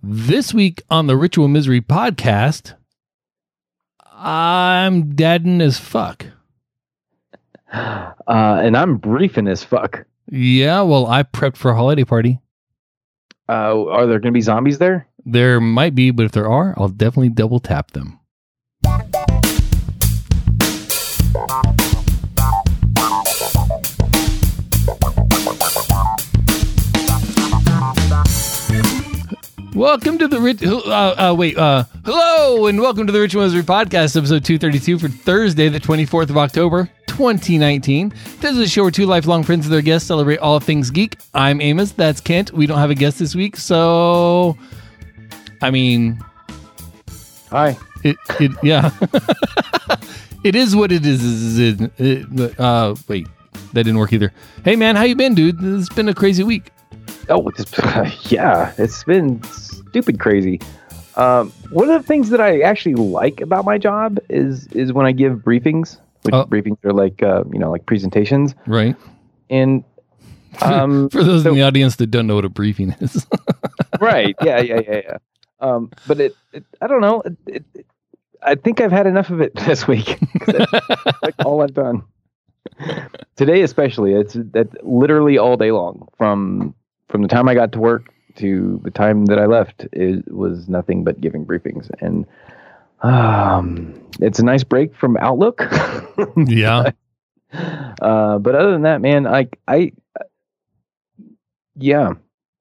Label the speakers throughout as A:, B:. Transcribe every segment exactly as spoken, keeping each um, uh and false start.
A: This week on the Ritual Misery podcast, I'm dadding as fuck.
B: Uh, and I'm briefing as fuck.
A: Yeah, well, I prepped for a holiday party.
B: Uh, are there going to be zombies there?
A: There might be, but if there are, I'll definitely double tap them. Welcome to the Rit- uh, uh, wait, uh, hello, and welcome to the Ritual Misery podcast, episode two thirty-two for Thursday, the twenty-fourth of October, twenty nineteen. This is a show where two lifelong friends and their guests celebrate all things geek. I'm Amos, that's Kent. We don't have a guest this week, so, I mean,
B: Hi.
A: it, it yeah, it is what it is. is it, it, uh, wait, that didn't work either. Hey, man, how you been, dude? It's been a crazy week.
B: Oh, it's, yeah, it's been stupid crazy. Um, one of the things that I actually like about my job is is when I give briefings, which
A: Oh.
B: briefings are like, uh, you know, like presentations.
A: Right.
B: And um,
A: For those
B: so-
A: in the audience that don't know what a briefing is.
B: right, yeah, yeah, yeah, yeah. Um, but it, it, I don't know. It, it, it, I think I've had enough of it this week. That's like all I've done. Today, especially, it's that literally all day long from. From the time I got to work to the time that I left, it was nothing but giving briefings. And um, it's a nice break from Outlook.
A: Yeah.
B: uh, but other than that, man, I, I, yeah,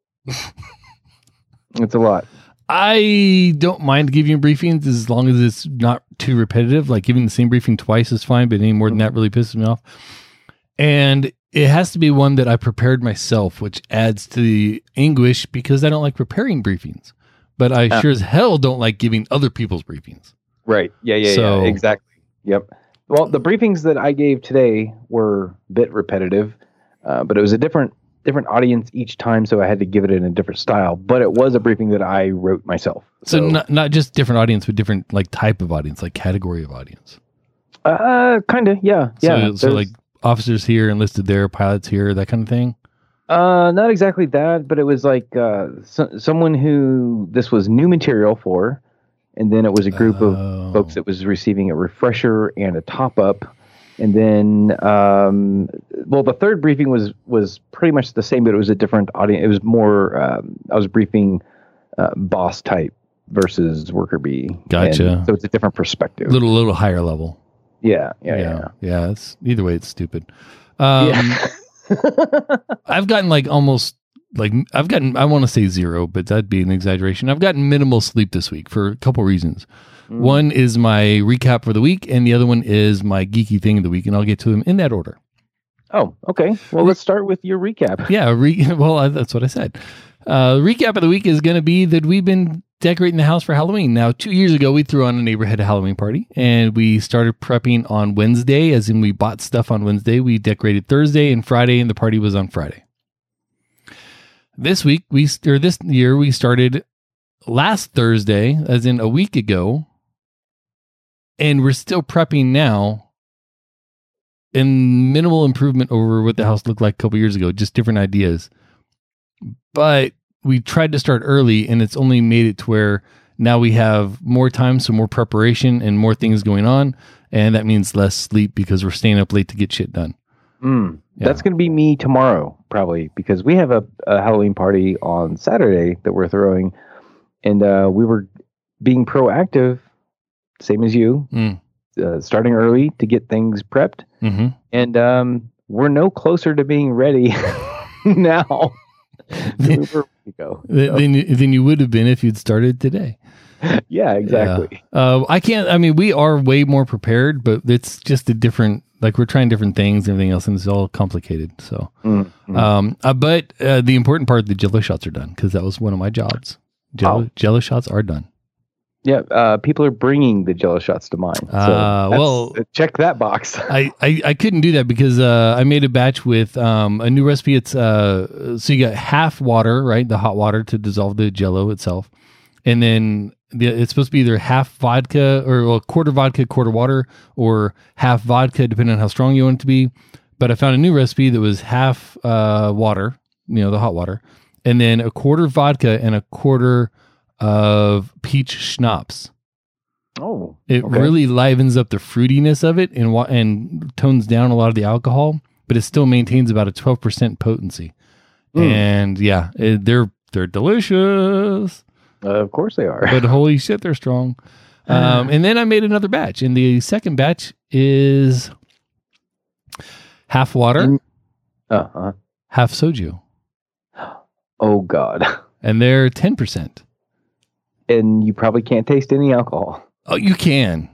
B: it's a lot.
A: I don't mind giving briefings as long as it's not too repetitive. Like giving the same briefing twice is fine, but any more than that really pisses me off. And it has to be one that I prepared myself, which adds to the anguish because I don't like preparing briefings. But I
B: Uh.
A: sure as hell don't like giving other people's briefings.
B: Right. Yeah, yeah,
A: So-
B: yeah, exactly. Yep. Well, the briefings that I gave today were a bit repetitive, uh, but it was a different different audience each time, so I had to give it in a different style. But it was a briefing that I wrote myself.
A: So, not not just different audience, but different like type of audience, like category of audience.
B: uh, kind of, yeah, yeah.
A: So, so
B: There's-
A: like officers here enlisted there, pilots here, that kind of thing.
B: Uh, not exactly that, but it was like uh, so, someone who this was new material for, and then it was a group
A: Oh.
B: of folks that was receiving a refresher and a top up, and then um, well, the third briefing was was pretty much the same, but it was a different audience. It was more um, I was briefing uh, boss type versus worker bee.
A: Gotcha.
B: And so it's a different perspective.
A: Little little higher level.
B: yeah, yeah, yeah.
A: yeah, yeah. It's either way, it's stupid. Um,
B: Yeah.
A: I've gotten like almost like I've gotten I want to say zero, but that'd be an exaggeration. I've gotten minimal sleep this week for a couple reasons.
B: Mm.
A: One is my recap for the week, and the other one is my geeky thing of the week, and I'll get to them in that order.
B: Oh, okay. Well, let's start with your recap.
A: Yeah, re- well, I, that's what I said. Uh, recap of the week is going to be that we've been decorating the house for Halloween. Now, two years ago, we threw on a neighborhood Halloween party, and we started prepping on Wednesday, as in we bought stuff on Wednesday. We decorated Thursday and Friday, and the party was on Friday. This week, we or this year, we started last Thursday, as in a week ago, and we're still prepping now. And minimal improvement over what the house looked like a couple years ago, just different ideas. But we tried to start early, and it's only made it to where now we have more time, so more preparation and more things going on. And that means less sleep because we're staying up late to get shit done.
B: Mm,
A: Yeah.
B: That's going to be me tomorrow, probably, because we have a, a Halloween party on Saturday that we're throwing, and uh, we were being proactive, same as you,
A: Mm.
B: uh, starting early to get things prepped,
A: Mm-hmm.
B: and um, we're no closer to being ready now than we were a week ago. So,
A: Then, then you would have been if you'd started today.
B: yeah, exactly.
A: Yeah. Uh, I can't, I mean, we are way more prepared, but it's just a different, like we're trying different things and everything else, and it's all complicated. So,
B: Mm, mm.
A: um, uh, but uh, the important part, the Jello shots are done because that was one of my jobs. Jello,
B: Oh.
A: Jello shots are done.
B: Yeah, uh, people are bringing the Jello shots to mine. So
A: Uh,
B: that's-
A: well-
B: check that box.
A: I, I, I couldn't do that because uh, I made a batch with um, a new recipe. It's uh, so you got half water, right? The hot water to dissolve the Jello itself, and then the, it's supposed to be either half vodka or well, quarter vodka, quarter water, or half vodka, depending on how strong you want it to be. But I found a new recipe that was half uh, water, you know, the hot water, and then a quarter vodka and a quarter of peach schnapps.
B: Oh,
A: It
B: okay.
A: really livens up the fruitiness of it and wa- and tones down a lot of the alcohol, but it still maintains about a twelve percent potency.
B: Mm.
A: And yeah, it, they're they're delicious.
B: Uh, of course they are.
A: But holy shit, they're strong. Um, and then I made another batch, and the second batch is half water,
B: Uh-huh.
A: half soju,
B: Oh, God.
A: and they're ten percent.
B: And you probably can't taste any alcohol.
A: Oh, you can,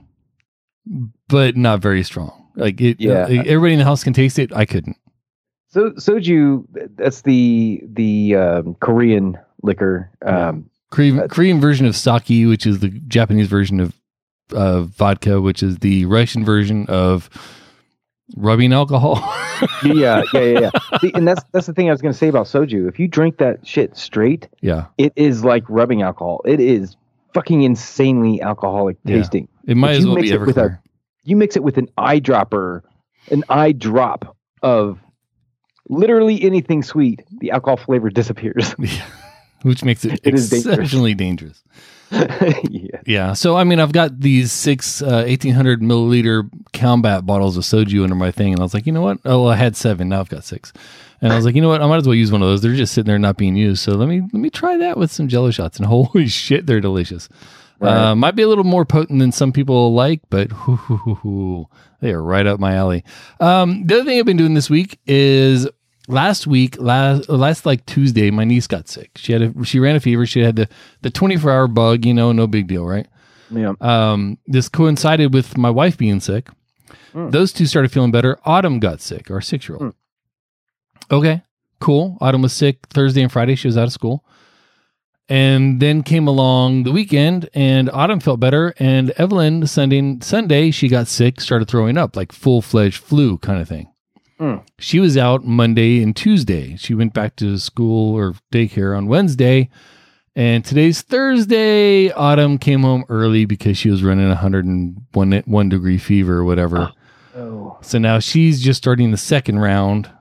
A: but not very strong. Like it,
B: Yeah.
A: like, everybody in the house can taste it. I couldn't.
B: So soju, that's the the um, Korean liquor. Um,
A: Korean, Korean version of sake, which is the Japanese version of uh, vodka, which is the Russian version of rubbing alcohol.
B: yeah, yeah, yeah, yeah. See, and that's that's the thing I was going to say about soju. If you drink that shit straight,
A: Yeah,
B: it is like rubbing alcohol. It is fucking insanely alcoholic
A: Yeah.
B: tasting.
A: it might
B: But
A: as
B: you
A: well
B: mix
A: be
B: it with a-
A: Everclear.
B: You mix it with an eyedropper, an eye drop of literally anything sweet, the alcohol flavor disappears.
A: Yeah. Which makes it,
B: It is dangerous.
A: exceptionally dangerous.
B: yeah.
A: Yeah. So, I mean, I've got these six uh, eighteen hundred milliliter combat bottles of soju under my thing. And I was like, you know what? Oh, well, I had seven. Now I've got six. And I was like, you know what? I might as well use one of those. They're just sitting there not being used. So let me let me try that with some Jello shots. And holy shit, they're delicious.
B: Right.
A: Uh, might be a little more potent than some people like, but hoo, hoo, hoo, hoo, they are right up my alley. Um, the other thing I've been doing this week is last week, last last like Tuesday, my niece got sick. She had a, she ran a fever. She had the the twenty-four hour bug. You know, no big deal, right?
B: Yeah.
A: Um, this coincided with my wife being sick.
B: Mm.
A: Those two started feeling better. Autumn got sick, our six year old.
B: Mm.
A: Okay, cool. Autumn was sick Thursday and Friday. She was out of school. And then came along the weekend, and Autumn felt better. And Evelyn, Sunday, Sunday, she got sick, started throwing up, like full fledged flu kind of thing.
B: Mm.
A: She was out Monday and Tuesday. She went back to school or daycare on Wednesday. And today's Thursday. Autumn came home early because she was running one hundred one one degree fever or whatever.
B: Oh.
A: So now she's just starting the second round.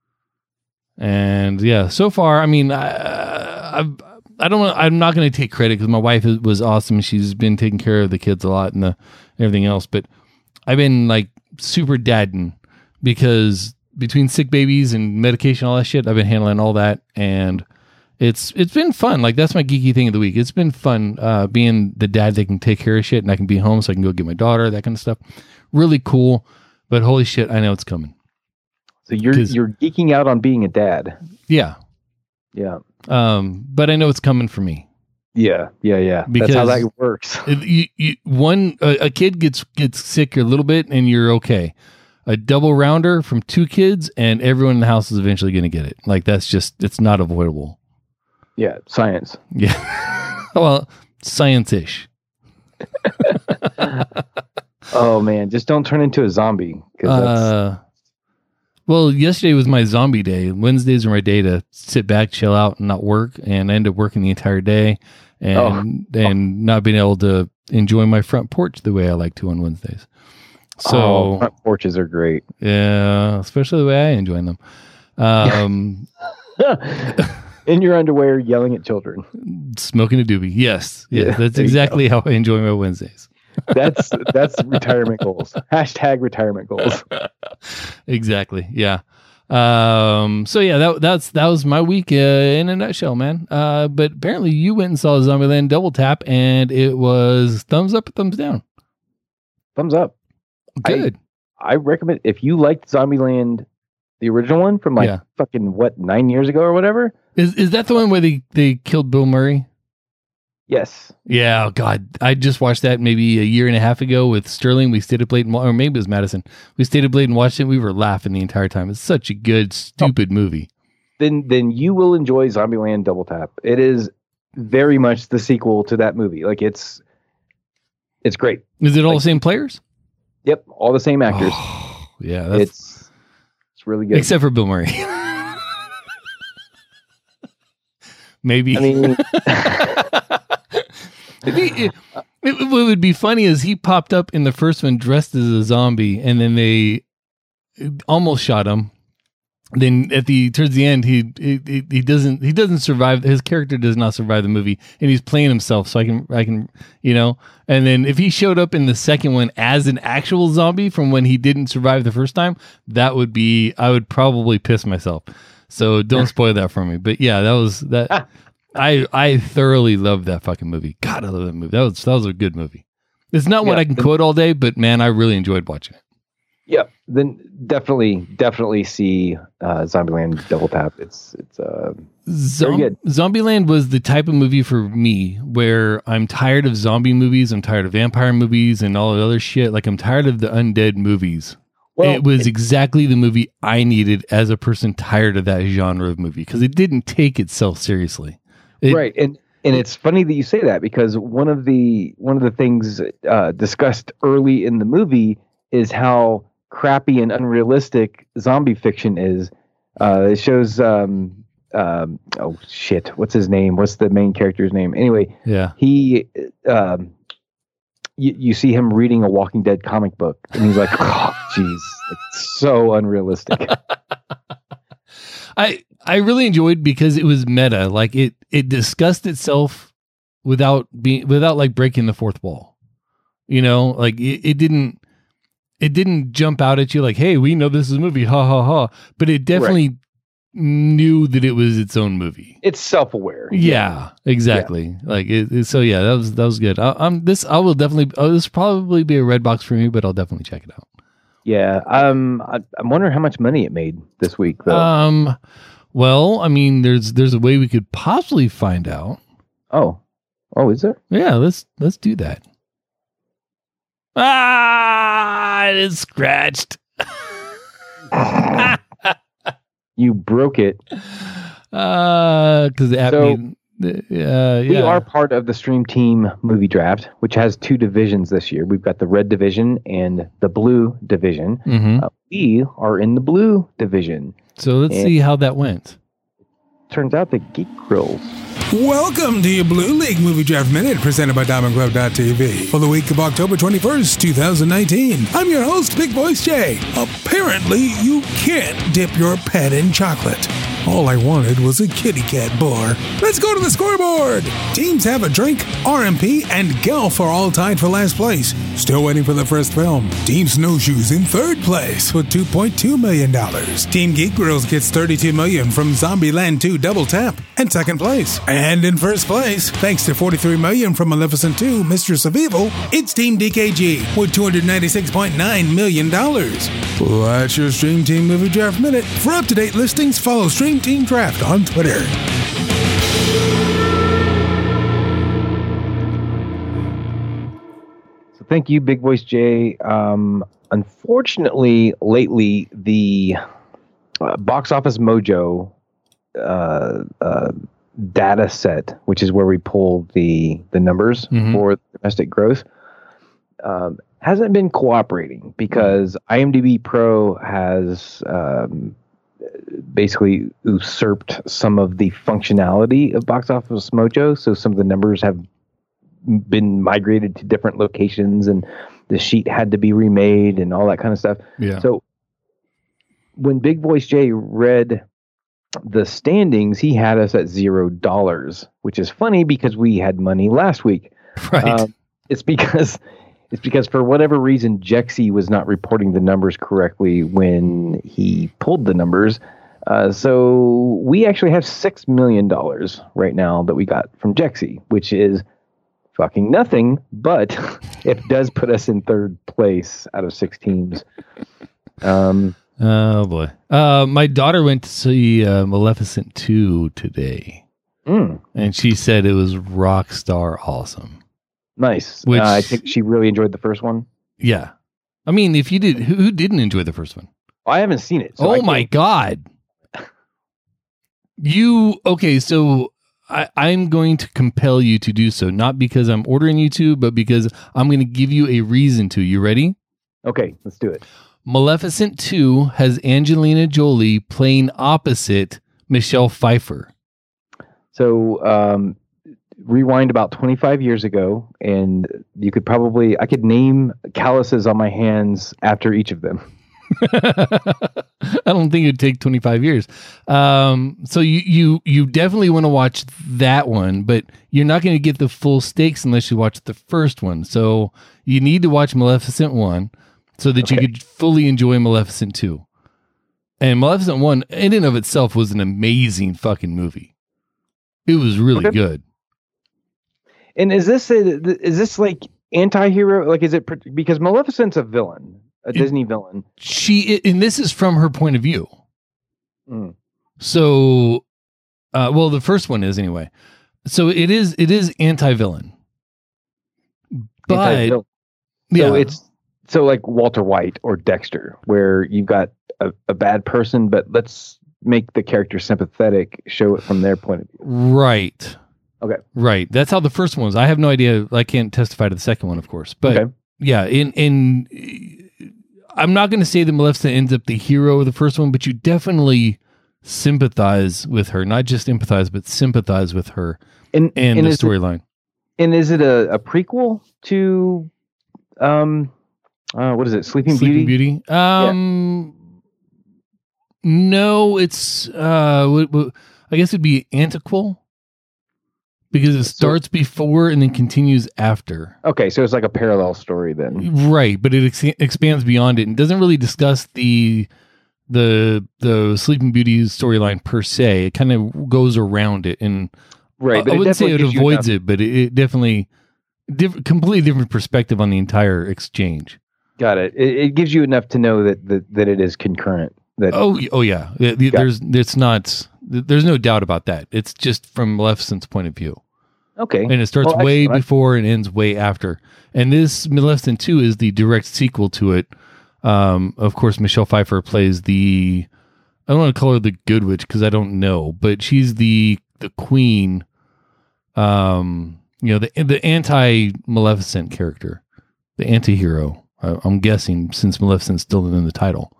A: And yeah, so far, I mean, I, I've, I don't want, I'm not going to take credit because my wife is, was awesome. She's been taking care of the kids a lot and the, everything else. But I've been like super dadding because between sick babies and medication, all that shit, I've been handling all that. And it's it's been fun. Like, that's my geeky thing of the week. It's been fun uh, being the dad that can take care of shit and I can be home so I can go get my daughter, that kind of stuff. Really cool. But holy shit, I know it's coming.
B: So you're
A: 'Cause-
B: you're geeking out on being a dad.
A: Yeah.
B: Yeah.
A: Um, but I know it's coming for me.
B: Yeah. Yeah. Yeah.
A: Because-
B: That's how that works.
A: It- you, you, one a, a kid gets gets sick a little bit and you're okay. A double rounder from two kids and everyone in the house is eventually going to get it. Like, that's just, it's not avoidable.
B: Yeah. Science.
A: Yeah. Well, science-ish.
B: Oh man, just don't turn into a zombie. 'Cause that's,
A: Uh, well, yesterday was my zombie day. Wednesdays are my day to sit back, chill out, and not work. And I end up working the entire day and
B: Oh.
A: and not being able to enjoy my front porch the way I like to on Wednesdays. So
B: oh, front porches are great.
A: yeah, especially the way I enjoy them. Um,
B: In your underwear, yelling at children.
A: smoking a doobie. Yes, yes,
B: Yeah,
A: that's
B: there you
A: exactly how I enjoy my Wednesdays.
B: That's that's retirement goals. Hashtag retirement goals.
A: Exactly. Yeah. Um, so yeah, that that's that was my week uh, in a nutshell, man. Uh, but apparently you went and saw Zombieland Double Tap, and it was thumbs up, or thumbs down.
B: Thumbs up.
A: Good.
B: I recommend if you liked Zombieland, the original one from like
A: Yeah.
B: fucking what nine years ago or whatever.
A: Is is that the one where they they killed Bill Murray?
B: Yes.
A: Yeah. Oh God, I just watched that maybe a year and a half ago with Sterling. We stayed up late, and, wa- or maybe it was Madison. We stayed up late and watched it. We were laughing the entire time. It's such a good, stupid movie.
B: Then then you will enjoy Zombieland Double Tap. It is very much the sequel to that movie. Like it's it's great.
A: Is it all
B: Like-
A: the same players?
B: Yep, all the same actors.
A: Oh, yeah, that's
B: It's it's really good.
A: except for Bill Murray. Maybe.
B: I mean,
A: If he- it, it- what would be funny is he popped up in the first one dressed as a zombie, and then they almost shot him, then at the towards the end, he, he he doesn't he doesn't survive. His character does not survive the movie, and he's playing himself. So I can I can you know. And then if he showed up in the second one as an actual zombie from when he didn't survive the first time, that would be I would probably piss myself. So don't spoil that for me. But yeah, that was that. I I thoroughly loved that fucking movie. God, I love that movie. That was that was a good movie. It's not what
B: yeah,
A: I can
B: then,
A: quote all day, but man, I really enjoyed watching it.
B: Yeah, then definitely, definitely see uh, Zombieland Double Tap. It's it's uh,
A: Zom-
B: very good.
A: Zombieland was the type of movie for me where I'm tired of zombie movies. I'm tired of vampire movies and all the other shit. Like I'm tired of the undead movies. Well, it was it, exactly the movie I needed as a person tired of that genre of movie because it didn't take itself seriously. It,
B: right, and and it's funny that you say that because one of the one of the things uh, discussed early in the movie is how crappy and unrealistic zombie fiction is. Uh, it shows, um, um, oh shit, what's his name? What's the main character's name? Anyway,
A: yeah,
B: he, um, you, you see him reading a Walking Dead comic book, and he's like, oh, jeez, it's so unrealistic.
A: I I really enjoyed because it was meta, like it it discussed itself without being without like breaking the fourth wall. You know, like it, it didn't. It didn't jump out at you like, hey, we know this is a movie, ha, ha, ha. But it definitely right. knew that it was its own movie.
B: It's self-aware.
A: Yeah, exactly. Yeah. Like it, it, So yeah, that was that was good. I, I'm this. I will definitely. Oh, this will probably be a red box for me, but I'll definitely check it out.
B: Yeah. Um. I, I'm wondering how much money it made this week, though.
A: Um. Well, I mean, there's there's a way we could possibly find out.
B: Oh. Oh, is there?
A: Yeah. Let's let's do that. Ah, it is scratched.
B: You broke it.
A: Uh, because the app.
B: So,
A: made, uh, yeah.
B: We are part of the Stream Team Movie Draft, which has two divisions this year. We've got the Red Division and the Blue Division.
A: Mm-hmm.
B: Uh, we are in the Blue Division.
A: So let's and see how that went.
B: Turns out the Geek Grills.
C: Welcome to your Blue League Movie Draft Minute, presented by Diamond Club dot T V for the week of October twenty-first, twenty nineteen. I'm your host, Big Voice Jay. Apparently, you can't dip your pet in chocolate. All I wanted was a kitty cat bar. Let's go to the scoreboard. Teams Have a Drink, R M P, and Gelf are all tied for last place. Still waiting for the first film. Team Snowshoes in third place with two point two million dollars. Team Geek Grills gets thirty-two million dollars from Zombieland two Double Tap in second place. And in first place, thanks to forty-three million dollars from Maleficent two, Mistress of Evil, it's Team D K G with two hundred ninety-six point nine million dollars. That's your Stream Team Movie Draft Minute. For up-to-date listings, follow Stream Team Draft on Twitter.
B: So thank you, Big Voice Jay. Um, unfortunately, lately, the uh, Box Office Mojo uh, uh, data set, which is where we pull the, the numbers mm-hmm. for domestic growth, um, hasn't been cooperating because IMDb Pro has um, basically usurped some of the functionality of Box Office Mojo. So some of the numbers have been migrated to different locations and the sheet had to be remade and all that kind of stuff.
A: Yeah.
B: So when Big Voice Jay read the standings, he had us at zero dollars, which is funny because we had money last week.
A: Right.
B: Um, it's because it's because for whatever reason, Jexy was not reporting the numbers correctly when he pulled the numbers. Uh, so we actually have six million dollars right now that we got from Jexy, which is fucking nothing, but it does put us in third place out of six teams. Um,
A: oh boy. Uh, my daughter went to see uh, Maleficent two today,
B: mm.
A: and she said it was rock star awesome.
B: Nice.
A: Which,
B: uh, I think she really enjoyed the first one.
A: Yeah. I mean, if you did, who, who didn't enjoy the first one?
B: I haven't seen it.
A: So oh my God. You, okay, so I, I'm going to compel you to do so, not because I'm ordering you to, but because I'm going to give you a reason to. You ready?
B: Okay, let's do it.
A: Maleficent two has Angelina Jolie playing opposite Michelle Pfeiffer.
B: So, um, rewind about twenty-five years ago, and you could probably, I could name calluses on my hands after each of them.
A: I don't think it'd take twenty-five years. Um, so you, you, you definitely want to watch that one, but you're not going to get the full stakes unless you watch the first one. So you need to watch Maleficent one so that
B: Okay.
A: you could fully enjoy Maleficent two. And Maleficent one, in and of itself, was an amazing fucking movie. It was really
B: Okay.
A: good.
B: And is this a, is this like anti-hero? Like, is it pr- because Maleficent's a villain, a
A: It-
B: Disney villain?
A: She, and this is from her point of view.
B: Mm.
A: So, uh, well, the first one is anyway. So it is, it is anti-villain. But
B: Anti-villain.
A: yeah,
B: So it's so like Walter White or Dexter, where you've got a, a bad person, but let's make the character sympathetic, show it from their point of view.
A: right.
B: Okay.
A: Right. That's how the first one was. I have no idea. I can't testify to the second one, of course. But
B: Okay.
A: yeah, in in I'm not going to say that Maleficent ends up the hero of the first one, but you definitely sympathize with her, not just empathize, but sympathize with her
B: And
A: and,
B: and
A: the
B: is it,
A: storyline.
B: and is it a, a prequel to um uh, what is it? Sleeping,
A: Sleeping
B: Beauty?
A: Beauty. Um, no, it's uh, w- w- I guess it'd be antiqual because it starts before and then continues after.
B: Okay, so it's like a parallel story then.
A: Right, but it ex- expands beyond it and doesn't really discuss the the the Sleeping Beauty storyline per se. It kind of goes around it, and
B: Right,
A: I,
B: but
A: I
B: it
A: wouldn't say it
B: definitely gives you
A: avoids
B: enough-
A: it, but it, it definitely diff- completely different perspective on the entire exchange.
B: Got it. It, it gives you enough to know that that, that it is concurrent. That
A: Oh, y- oh yeah. The- the-
B: Got
A: There's it's not. There's no doubt about that. It's just from Maleficent's point of view,
B: okay,
A: and it starts
B: Well,
A: way
B: excellent.
A: before and ends way after. And this Maleficent two is the direct sequel to it. Um, of course, Michelle Pfeiffer plays the. I don't want to call her the Good Witch because I don't know, but she's the the queen. Um, you know, the the anti Maleficent character, the anti-hero. I, I'm guessing since Maleficent's still in the title.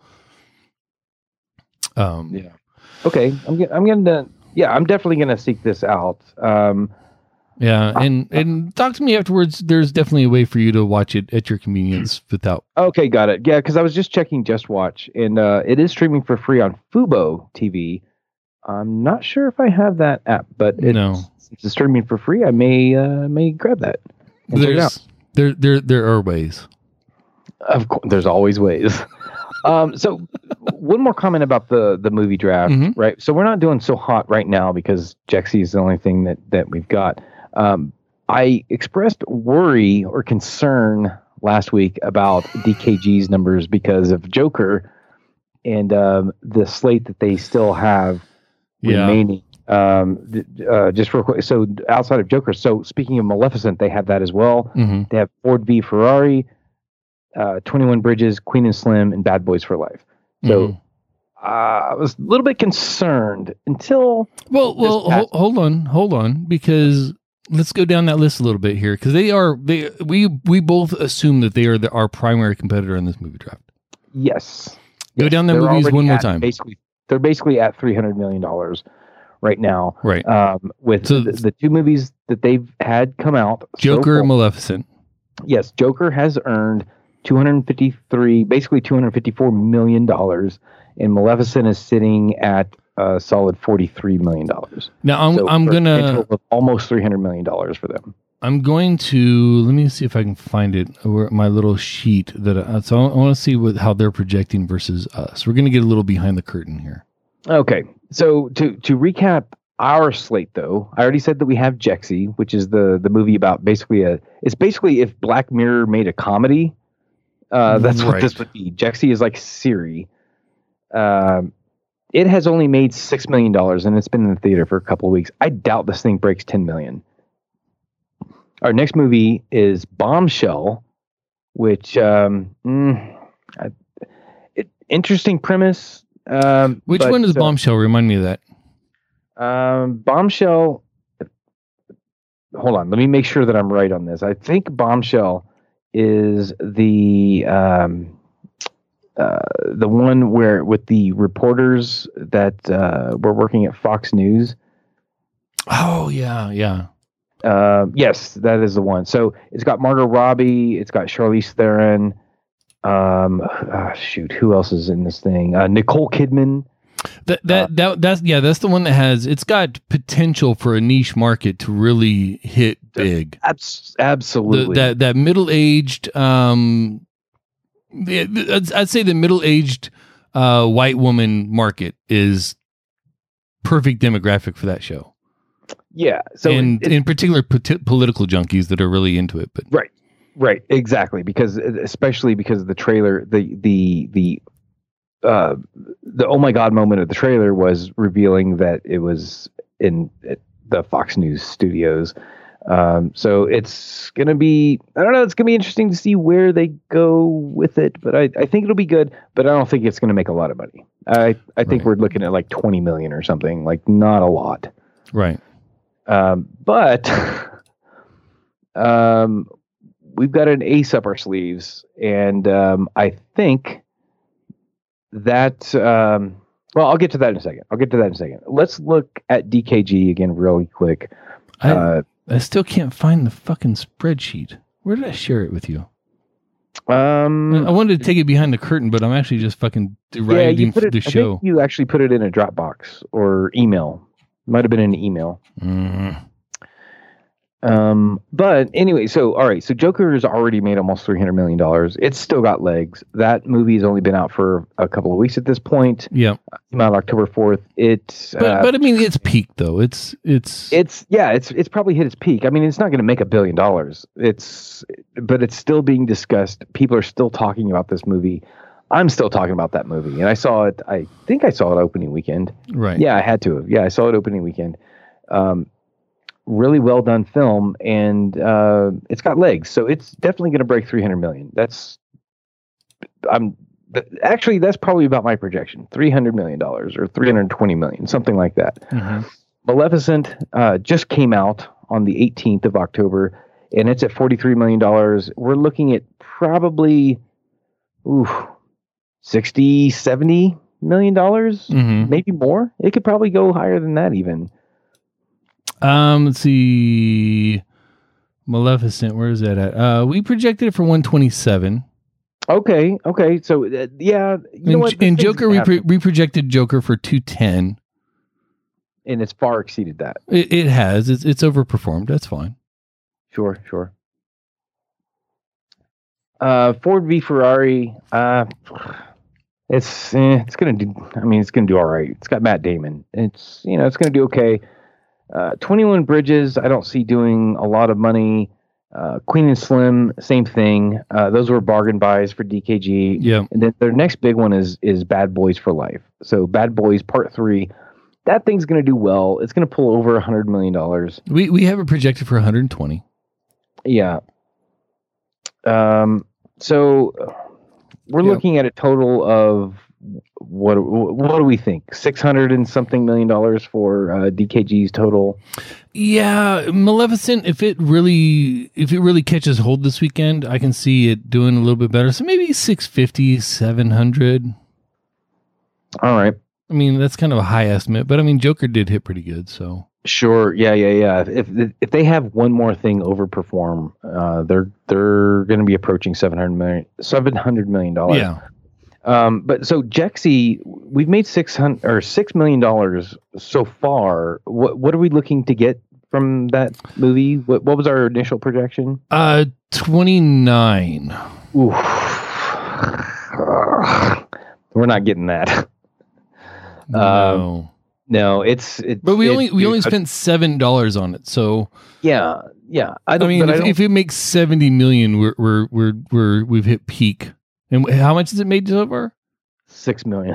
A: Um,
B: Yeah. Okay, I'm ge- I'm gonna yeah I'm definitely gonna seek this out. Um,
A: yeah, and and talk to me afterwards. There's definitely a way for you to watch it at your convenience without.
B: okay, got it. Yeah, because I was just checking Just Watch, and uh, it is streaming for free on Fubo T V. I'm not sure if I have that app, but it's,
A: No.
B: since it's streaming for free, I may uh, may grab that. and check it out.
A: There's there there there are ways.
B: Of course, there's always ways. um, so, one more comment about the the movie draft,
A: Mhm.
B: right? So we're not doing so hot right now because Jexy is the only thing that that we've got. Um, I expressed worry or concern last week about D K G's numbers because of Joker and um, the slate that they still have
A: Yeah.
B: remaining. Um, th- uh, just real quick. So outside of Joker, so speaking of Maleficent, they have that as well.
A: Mm-hmm.
B: They have Ford v Ferrari, uh, twenty-one Bridges, Queen and Slim, and Bad Boys for Life. So
A: Mhm.
B: uh, I was a little bit concerned until
A: Well, well,
B: This past-
A: ho- hold on, hold on, because let's go down that list a little bit here, because they are they we we both assume that they are the, our primary competitor in this movie draft.
B: yes,
A: Go
B: yes,
A: down the
B: they're
A: movies
B: already
A: one more
B: at
A: time.
B: Basically, they're basically at three hundred million dollars right now.
A: Right,
B: Um, with
A: So-
B: the, the two movies that they've had come out, so
A: Joker
B: far-
A: and Maleficent.
B: yes, Joker has earned two hundred fifty-three, basically two hundred fifty-four million dollars, and Maleficent is sitting at a solid forty-three million dollars.
A: Now I'm
B: So
A: I'm
B: for a
A: gonna
B: total of almost three hundred million dollars for them.
A: I'm going to let me see if I can find it or my little sheet that I, so I want to see what how they're projecting versus us. We're going to get a little behind the curtain here.
B: Okay, so to to recap our slate, though, I already said that we have Jexy, which is the the movie about basically a. It's basically if Black Mirror made a comedy. Uh, that's what this
A: Right.
B: would be. Jexy is like Siri. Um, it has only made six million dollars, and it's been in the theater for a couple of weeks. I doubt this thing breaks ten million. Our next movie is Bombshell, which um, mm, I, it, interesting premise. Um,
A: Which
B: but,
A: one is
B: uh,
A: Bombshell? Remind me of that.
B: Um, Bombshell. Hold on, let me make sure that I'm right on this. I think Bombshell is the um, uh, the one where with the reporters that uh, were working at Fox News.
A: Oh yeah, yeah.
B: Uh, yes, that is the one. So it's got Margot Robbie, it's got Charlize Theron, Um, ah, shoot, who else is in this thing? Uh, Nicole Kidman.
A: That that,
B: Uh,
A: that that's yeah, that's the one that has it's got potential for a niche market to really hit big.
B: Abs-
A: The,
B: absolutely.
A: that that middle aged, um, the- the- I'd, I'd say the middle aged uh, white woman market is perfect demographic for that show,
B: yeah. So
A: and
B: it-
A: in particular, politi- political junkies that are really into it. But
B: Right, right, exactly. Because especially because of the trailer, the the the uh, the oh my god moment of the trailer was revealing that it was in at the Fox News studios. Um, so it's gonna be I don't know. It's gonna be interesting to see where they go with it. But I, I think it'll be good. But I don't think it's gonna make a lot of money. I I think
A: Right.
B: we're looking at like twenty million or something. Like not a lot.
A: right,
B: Um, but um, we've got an ace up our sleeves, and um, I think that. Um, well, I'll get to that in a second. I'll get to that in a second. Let's look at D K G again, really quick.
A: I
B: Uh,
A: I still can't find the fucking spreadsheet. Where did I share it with you?
B: um,
A: I wanted to take it behind the curtain, but I'm actually just fucking
B: yeah, you
A: deriding
B: put it.
A: the
B: I
A: show.
B: think you actually put it in a Dropbox or email. Might have been an email.
A: Mm.
B: Um, but anyway, so all right, so Joker has already made almost three hundred million dollars. It's still got legs. That movie's only been out for a couple of weeks at this point.
A: Yeah,
B: Came out October fourth. It,
A: but
B: uh,
A: but I mean, it's peak though. It's it's
B: it's yeah, it's it's probably hit its peak. I mean, it's not going to make a billion dollars. It's but it's still being discussed. People are still talking about this movie. I'm still talking about that movie, and I saw it. I think I saw it opening weekend.
A: right.
B: Yeah, I had to have. Yeah, I saw it opening weekend. Um, really well done film, and uh, it's got legs, so it's definitely going to break three hundred million. That's I'm th- actually that's probably about my projection, three hundred million dollars or three hundred twenty million, something like that.
A: Mhm.
B: Maleficent uh, just came out on the eighteenth of October, and it's at forty-three million dollars. We're looking at probably ooh, sixty, seventy million dollars,
A: Mhm.
B: maybe more. It could probably go higher than that even.
A: Um, let's see. Maleficent, where is that at? Uh, we projected it for one twenty-seven.
B: Okay, okay. So uh, yeah, you know
A: And,
B: what?
A: and
B: Things
A: Joker, we,
B: happen,
A: pre- we projected Joker for two ten.
B: and it's far exceeded that.
A: It, it has. It's, it's overperformed. That's fine.
B: Sure, sure. Uh, Ford v Ferrari. Uh, it's eh, it's gonna do. I mean, it's gonna do all right. It's got Matt Damon. It's you know it's gonna do okay. Uh, twenty-one Bridges. I don't see doing a lot of money. Uh, Queen and Slim, same thing. Uh, those were bargain buys for D K G.
A: Yeah.
B: And then their next big one is is Bad Boys for Life. So Bad Boys Part Three. That thing's gonna do well. It's gonna pull over a hundred million dollars.
A: We we have it projected for one hundred twenty.
B: Yeah. Um. So we're
A: Yeah.
B: looking at a total of what? What do we think? Six hundred and something million dollars for uh, D K G's total.
A: Yeah, Maleficent. If it really, if it really catches hold this weekend, I can see it doing a little bit better. So maybe six fifty, seven hundred.
B: All right.
A: I mean, that's kind of a high estimate, but I mean, Joker did hit pretty good. So
B: Sure. Yeah. Yeah. Yeah. If if they have one more thing overperform, uh, they're they're going to be approaching seven hundred million. Seven hundred million dollars.
A: yeah,
B: Um, but so Jexy, we've made six hundred or six million dollars so far. What what are we looking to get from that movie? What what was our initial projection?
A: uh, twenty nine.
B: Ooh, we're not getting that.
A: No,
B: No, it's it,
A: but we
B: it-
A: only we only
B: it-
A: spent seven dollars on it. So
B: yeah yeah. I,
A: I
B: don't,
A: mean,
B: but I
A: if,
B: don't,
A: if it makes seventy million, we're we're we're we're we've hit peak. And how much has it made so far?
B: six million.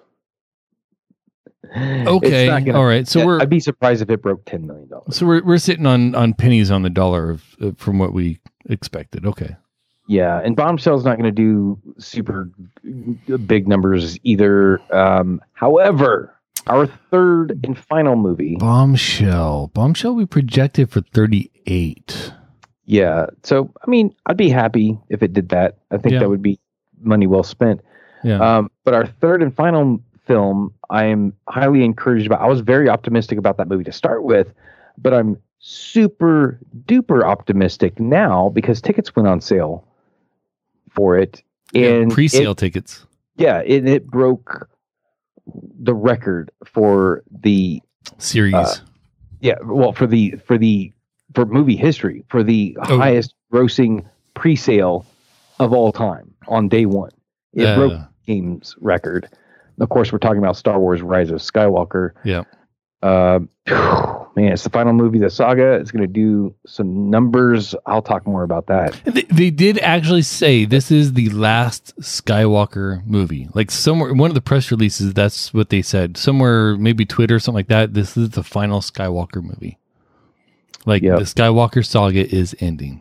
A: Okay,
B: It's not gonna-
A: all right. So
B: yeah,
A: we're
B: I'd be surprised if it broke ten million dollars.
A: so we're we're sitting on on pennies on the dollar of, uh, from what we expected. Okay.
B: Yeah, and Bombshell's not going to do super big numbers either. Um, however, our third and final movie.
A: Bombshell. Bombshell we projected for thirty-eight.
B: Yeah, so I mean, I'd be happy if it did that. I think
A: Yeah.
B: that would be money well spent.
A: Yeah.
B: Um, but our third and final film, I am highly encouraged about. I was very optimistic about that movie to start with, but I'm super duper optimistic now because tickets went on sale for it, And
A: yeah, pre-sale
B: it,
A: tickets.
B: Yeah, it, it broke the record for the
A: series.
B: Uh, yeah, well, for the for the for movie history, for the oh. highest grossing pre-sale of all time on day one. It uh, broke game's record. Of course, we're talking about Star Wars: Rise of Skywalker.
A: Yeah.
B: Uh, man, it's the final movie of the saga. It's going to do some numbers. I'll talk more about that.
A: They, they did actually say this is the last Skywalker movie. Like somewhere, one of the press releases, that's what they said. Somewhere, maybe Twitter or something like that. This is the final Skywalker movie. Like yep. the Skywalker saga is ending.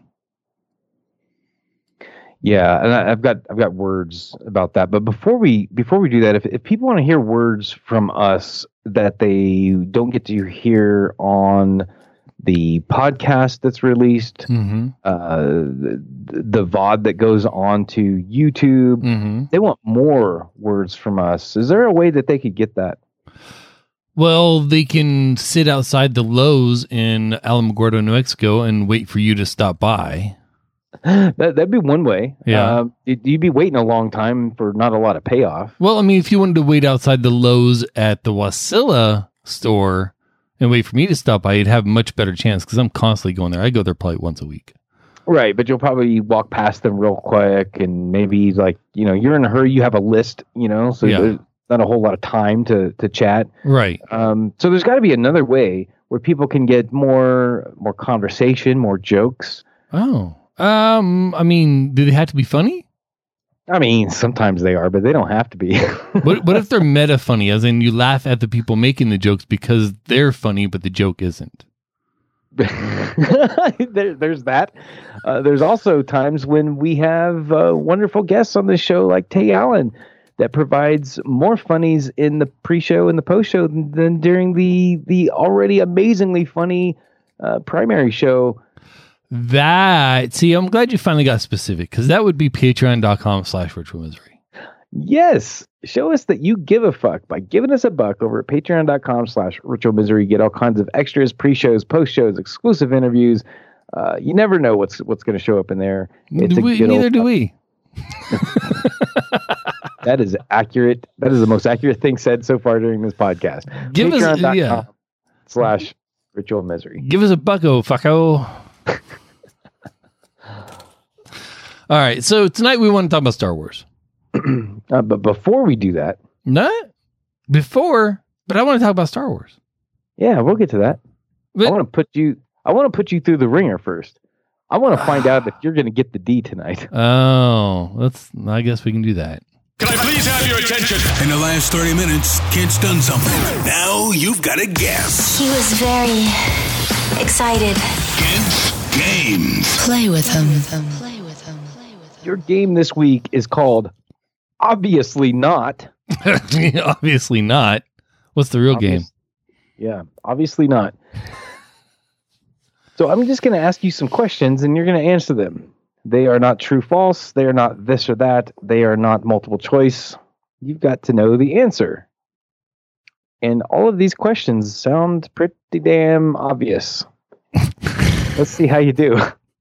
B: Yeah, and I, I've got I've got words about that. But before we before we do that, if if people want to hear words from us that they don't get to hear on the podcast that's released,
A: mm-hmm.
B: uh, the, the V O D that goes on to YouTube,
A: mm-hmm.
B: they want more words from us. Is there a way that they could get that?
A: Well, they can sit outside the Lowe's in Alamogordo, New Mexico, and wait for you to stop by.
B: That, that'd be one way.
A: Yeah.
B: Uh, you'd be waiting a long time for not a lot of payoff.
A: Well, I mean, if you wanted to wait outside the Lowe's at the Wasilla store and wait for me to stop by, you'd have a much better chance because I'm constantly going there. I go there probably once a week.
B: Right, but you'll probably walk past them real quick and maybe, like, you know, you're in a hurry, you have a list, you know, so
A: yeah.
B: there's not a whole lot of time to, to chat.
A: Right.
B: Um, so there's got to be another way where people can get more more conversation, more jokes.
A: Oh. Um, I mean, do they have to be funny?
B: I mean, sometimes they are, but they don't have to be.
A: what, what if they're meta funny, as in you laugh at the people making the jokes because they're funny, but the joke isn't?
B: there, there's that. Uh, there's also times when we have uh, wonderful guests on this show, like Tay Allen, that provides more funnies in the pre-show and the post-show than, than during the the already amazingly funny uh, primary show.
A: That, see, I'm glad you finally got specific, because that would be patreon.com slash ritual misery.
B: Yes. Show us that you give a fuck by giving us a buck over at patreon.com slash ritual misery. Get all kinds of extras, pre-shows, post-shows, exclusive interviews. Uh, you never know what's what's going to show up in there. It's
A: we, neither do we.
B: That is accurate. That is the most accurate thing said so far during this podcast.
A: Give patreon. us yeah.
B: slash ritual misery.
A: Give us a bucko, fucko. All right, so tonight we want to talk about Star Wars.
B: uh, but before we do that,
A: not before, but I want to talk about Star Wars.
B: Yeah, we'll get to that. But, I want to put you. I want to put you through the ringer first. I want to find out if you're going to get the D tonight.
A: Oh, let's. I guess we can do that.
D: Can I please have your attention?
C: In the last thirty minutes, Kent's done something. Now you've got to guess.
E: He was very excited.
C: Kent's Games.
E: Play with him.
C: Play with him.
B: Your game this week is called Obviously Not.
A: Obviously Not. What's the real Obvious, game?
B: Yeah, obviously not. So I'm just going to ask you some questions and you're going to answer them. They are not true, false. They are not this or that. They are not multiple choice. You've got to know the answer. And all of these questions sound pretty damn obvious. Let's see how you do.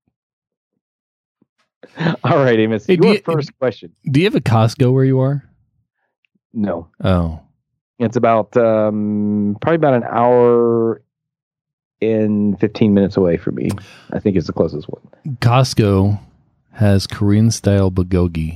B: All right, Amos. Hey, your you, first question.
A: Do you have a Costco where you are?
B: No.
A: Oh.
B: It's about um, probably about an hour and fifteen minutes away from me. I think it's the closest one.
A: Costco has Korean style bulgogi.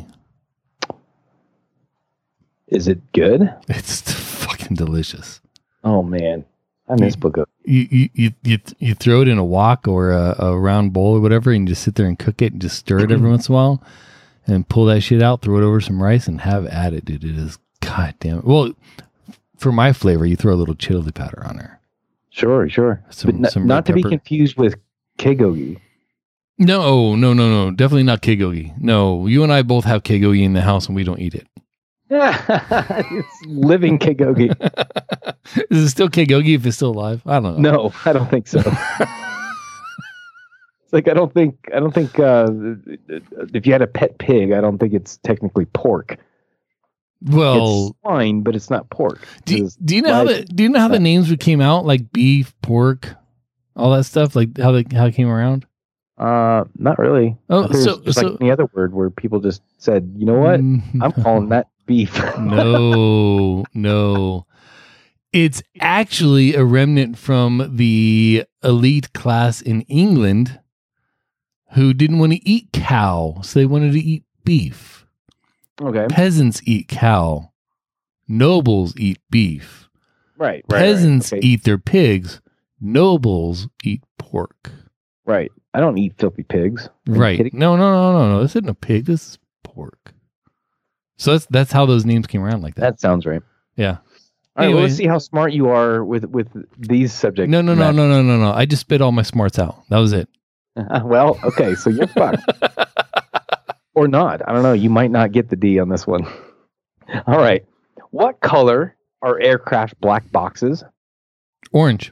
B: Is it good?
A: It's fucking delicious.
B: Oh man, I miss bulgogi.
A: You you you you throw it in a wok or a, a round bowl or whatever, and you just sit there and cook it and just stir it every once in a while, and pull that shit out, throw it over some rice, and have at it, dude. It is goddamn. Well, for my flavor, you throw a little chili powder on there.
B: Sure, sure.
A: Some,
B: but n- not to
A: pepper.
B: be confused with kegogi.
A: No, no, no, no. Definitely not kegogi. No, you and I both have kegogi in the house, and we don't eat it.
B: It's living kegogi.
A: Is it still kegogi if it's still alive? I don't know.
B: No, I don't think so. It's like I don't think I don't think uh, if you had a pet pig, I don't think it's technically pork.
A: Well,
B: it's swine, but it's not pork.
A: Do, do you know how the do you know how the names came out? Like beef, pork, all that stuff. Like how they how it came around.
B: Uh, not really.
A: Oh,
B: There's
A: so-
B: just
A: so-
B: like any other word where people just said, you know what? I'm calling that beef.
A: No, no. It's actually a remnant from the elite class in England who didn't want to eat cow, so they wanted to eat beef.
B: Okay.
A: Peasants eat cow. Nobles eat beef.
B: Right. Right.
A: Peasants
B: right. Okay.
A: eat their pigs. Nobles eat pork.
B: Right. I don't eat filthy pigs. Are you
A: Right.
B: kidding?
A: No, no, no, no, no. This isn't a pig. This is pork. So that's that's how those names came around like that.
B: That sounds right.
A: Yeah.
B: All right, well,
A: Anyway.
B: let's see how smart you are with with these subjects.
A: No, no, no,
B: Matt.
A: no, no, no, no. I just spit all my smarts out. That was it.
B: Well, okay, so you're fucked. Or not. I don't know. You might not get the D on this one. All right. What color are aircraft black boxes?
A: Orange.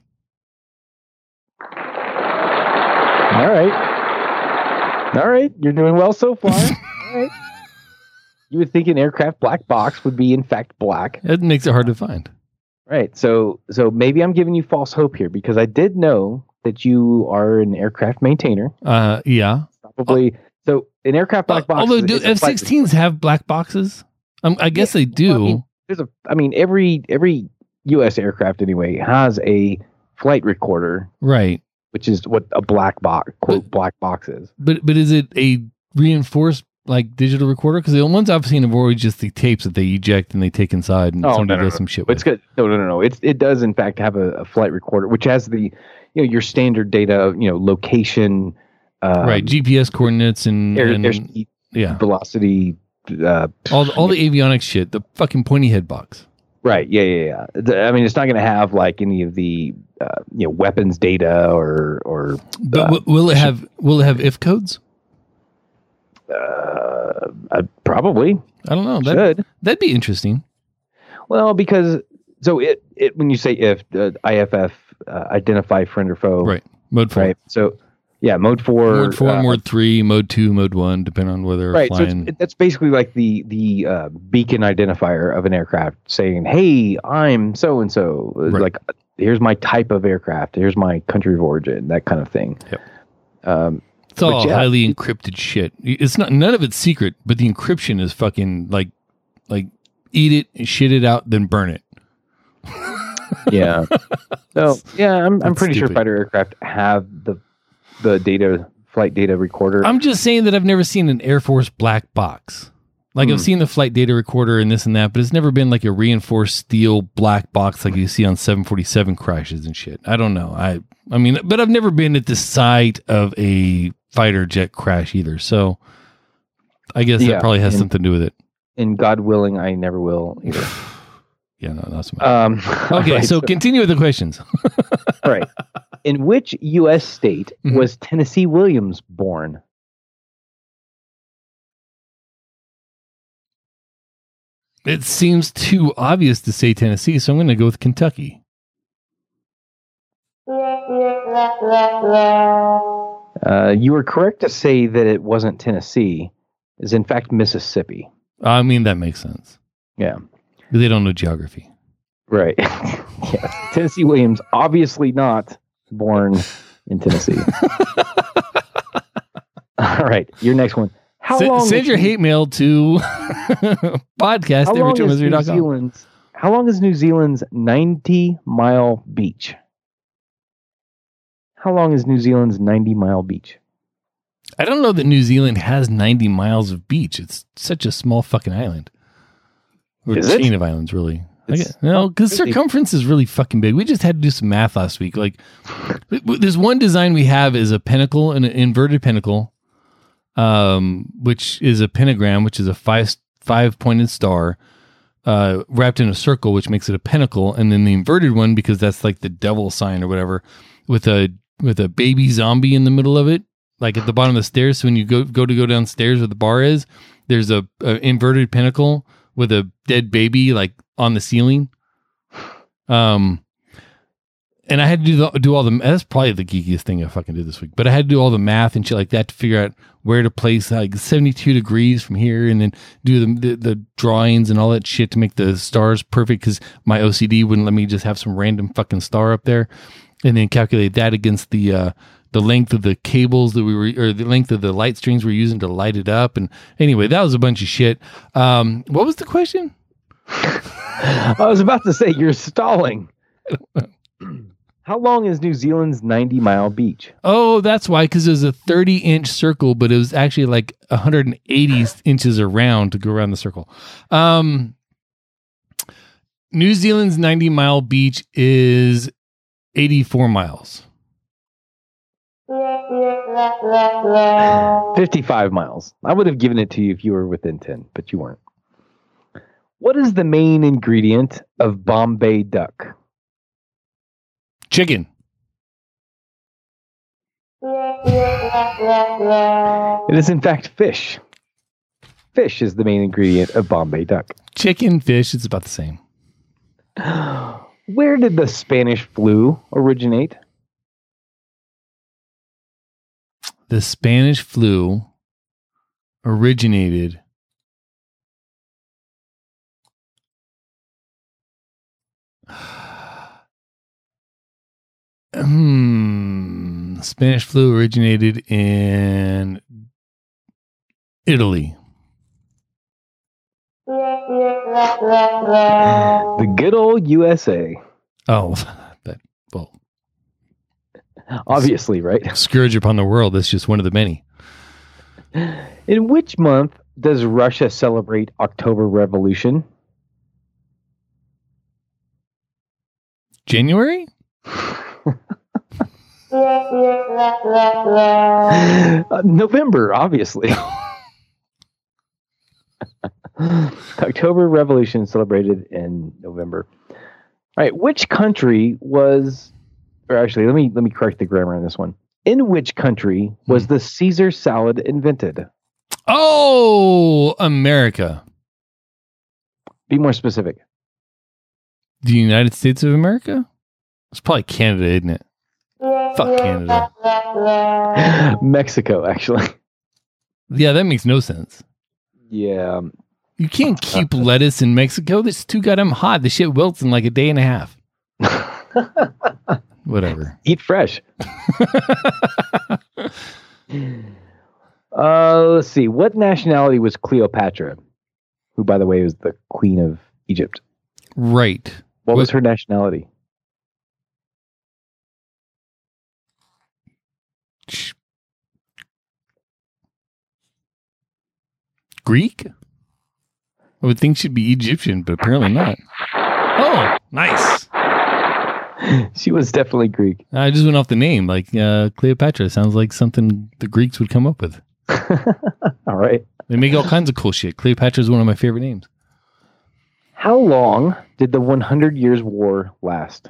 B: All right. All right. You're doing well so far. All right. You would think an aircraft black box would be, in fact, black.
A: That makes it hard to find.
B: Right. So, so maybe I'm giving you false hope here because I did know that you are an aircraft maintainer.
A: Uh, yeah.
B: Probably. So, an aircraft black box.
A: Although,
B: is-
A: do
B: is a
A: F
B: flight
A: sixteens have black boxes? Um, I guess they do.
B: Well, I mean, there's a. I mean, every every U S aircraft anyway has a flight recorder,
A: Right.
B: which is what a black box quote black box is.
A: But but is it a reinforced like digital recorder? Because the ones I've seen have always just the tapes that they eject and they take inside and
B: Oh,
A: somebody
B: no, no,
A: does
B: no.
A: some shit
B: It's
A: with.
B: good. No, no, no, no. It it does in fact have a, a flight recorder, which has the you know your standard data, you know, location, um,
A: Right. G P S coordinates and,
B: air,
A: and
B: airspeed,
A: yeah.
B: velocity. Uh,
A: All the, all the avionics shit. The fucking pointy head box.
B: right. Yeah, yeah, yeah. The- I mean, it's not going to have like any of the uh, you know weapons data or or
A: But
B: uh,
A: w- will it have will it have if codes?
B: uh, uh, probably
A: I don't know. That,
B: should.
A: that'd be interesting.
B: Well, because so it, it when you say if uh, I F F uh, identify friend or foe,
A: Right. Mode four.
B: right? So yeah, mode four,
A: Mode four,
B: uh,
A: mode three, mode two, mode one, depending on whether
B: right. So
A: flying.
B: it's, that's basically like the the uh, beacon identifier of an aircraft, saying, "Hey, I'm so and so.
A: Right.
B: Like, here's my type of aircraft. Here's my country of origin. That kind of thing."
A: Yep.
B: Um,
A: It's all
B: But yeah,
A: highly encrypted shit. It's not none of it's secret, but the encryption is fucking like like eat it, shit it out, then burn it.
B: yeah. So yeah, I'm I'm
A: That's
B: pretty sure
A: stupid.
B: fighter aircraft have the the data flight data recorder.
A: I'm just saying that I've never seen an Air Force black box. Like I've
B: Hmm.
A: seen the flight data recorder and this and that, but it's never been like a reinforced steel black box like you see on seven forty-seven crashes and shit. I don't know. I I mean, but I've never been at the site of a fighter jet crash either. So I guess
B: Yeah,
A: that probably has
B: and-
A: something to do with it.
B: and God willing, I never will either.
A: Yeah, no, that's my
B: Um,
A: Okay,
B: right,
A: so, continue with the questions.
B: all right. In which U S state
A: Mhm.
B: was Tennessee Williams born?
A: It seems too obvious to say Tennessee, so I'm going to go with Kentucky.
B: Uh, you were correct to say that it wasn't Tennessee. It's in fact Mississippi.
A: I mean, that makes sense.
B: Yeah.
A: They don't know geography.
B: Right. yeah. Tennessee Williams, obviously not born in Tennessee. All right. Your next one. How
A: S-
B: long
A: send
B: is
A: your
B: New-
A: hate mail to podcast
B: How long is
A: every
B: New
A: time
B: Zealand's How long is New Zealand's ninety mile beach? How long is New Zealand's ninety mile beach?
A: I don't know that New Zealand has ninety miles of beach. It's such a small fucking island. Or
B: Is it?
A: chain of islands, really. I
B: It's
A: guess- no, because
B: really-
A: circumference is really fucking big. We just had to do some math last week. Like, w- w- there's one design we have is a pinnacle, an inverted pinnacle, um, which is a pentagram, which is a five five pointed star, uh, wrapped in a circle, which makes it a pinnacle, and then the inverted one because that's like the devil sign or whatever, with a with a baby zombie in the middle of it, like at the bottom of the stairs. So when you go go to go downstairs where the bar is, there's a, a inverted pinnacle with a dead baby like on the ceiling. Um, and I had to do the, do all the. That's probably the geekiest thing I fucking did this week. But I had to do all the math and shit like that to figure out where to place like seventy-two degrees from here, and then do the the, the drawings and all that shit to make the stars perfect. Because my O C D wouldn't let me just have some random fucking star up there, and then calculate that against the uh, the length of the cables that we were, or the length of the light strings we were using to light it up. And anyway, that was a bunch of shit. Um, what was the question?
B: I was about to say, you're stalling. How long is New Zealand's ninety mile beach?
A: Oh, that's why, because it was a thirty inch circle, but it was actually like one hundred eighty inches around to go around the circle. Um, New Zealand's ninety mile beach is eighty-four miles.
B: fifty-five miles. I would have given it to you if you were within ten, but you weren't. What is the main ingredient of Bombay duck?
A: Chicken.
B: It is in fact fish. Fish is the main ingredient of Bombay duck.
A: Chicken, fish, it's about the same.
B: Where did the Spanish flu originate?
A: The Spanish flu originated Hmm. Spanish flu originated in Italy.
B: The good old U S A.
A: Oh, that, well,
B: obviously, right?
A: Scourge upon the world. That's just one of the many.
B: In which month does Russia celebrate October Revolution?
A: January?
B: uh, November, obviously. October Revolution celebrated in November. All right, which country was, or actually, let me let me correct the grammar on this one. In which country was the Caesar salad invented?
A: Oh, America.
B: Be more specific.
A: The United States of America? It's probably Canada, isn't it? Fuck Canada.
B: Mexico, actually.
A: Yeah, that makes no sense.
B: Yeah.
A: You can't keep lettuce in Mexico. It's too goddamn hot. The shit wilts in like a day and a half. Whatever.
B: Eat fresh. uh, let's see. What nationality was Cleopatra? Who, by the way, was the queen of Egypt.
A: Right.
B: What,
A: what
B: was her nationality?
A: Greek? I would think she'd be Egyptian, but apparently not. Oh, nice.
B: She was definitely Greek.
A: I just went off the name. Like uh, Cleopatra sounds like something the Greeks would come up with.
B: All right.
A: They make all kinds of cool shit. Cleopatra is one of my favorite names.
B: How long did the one hundred Years' War last?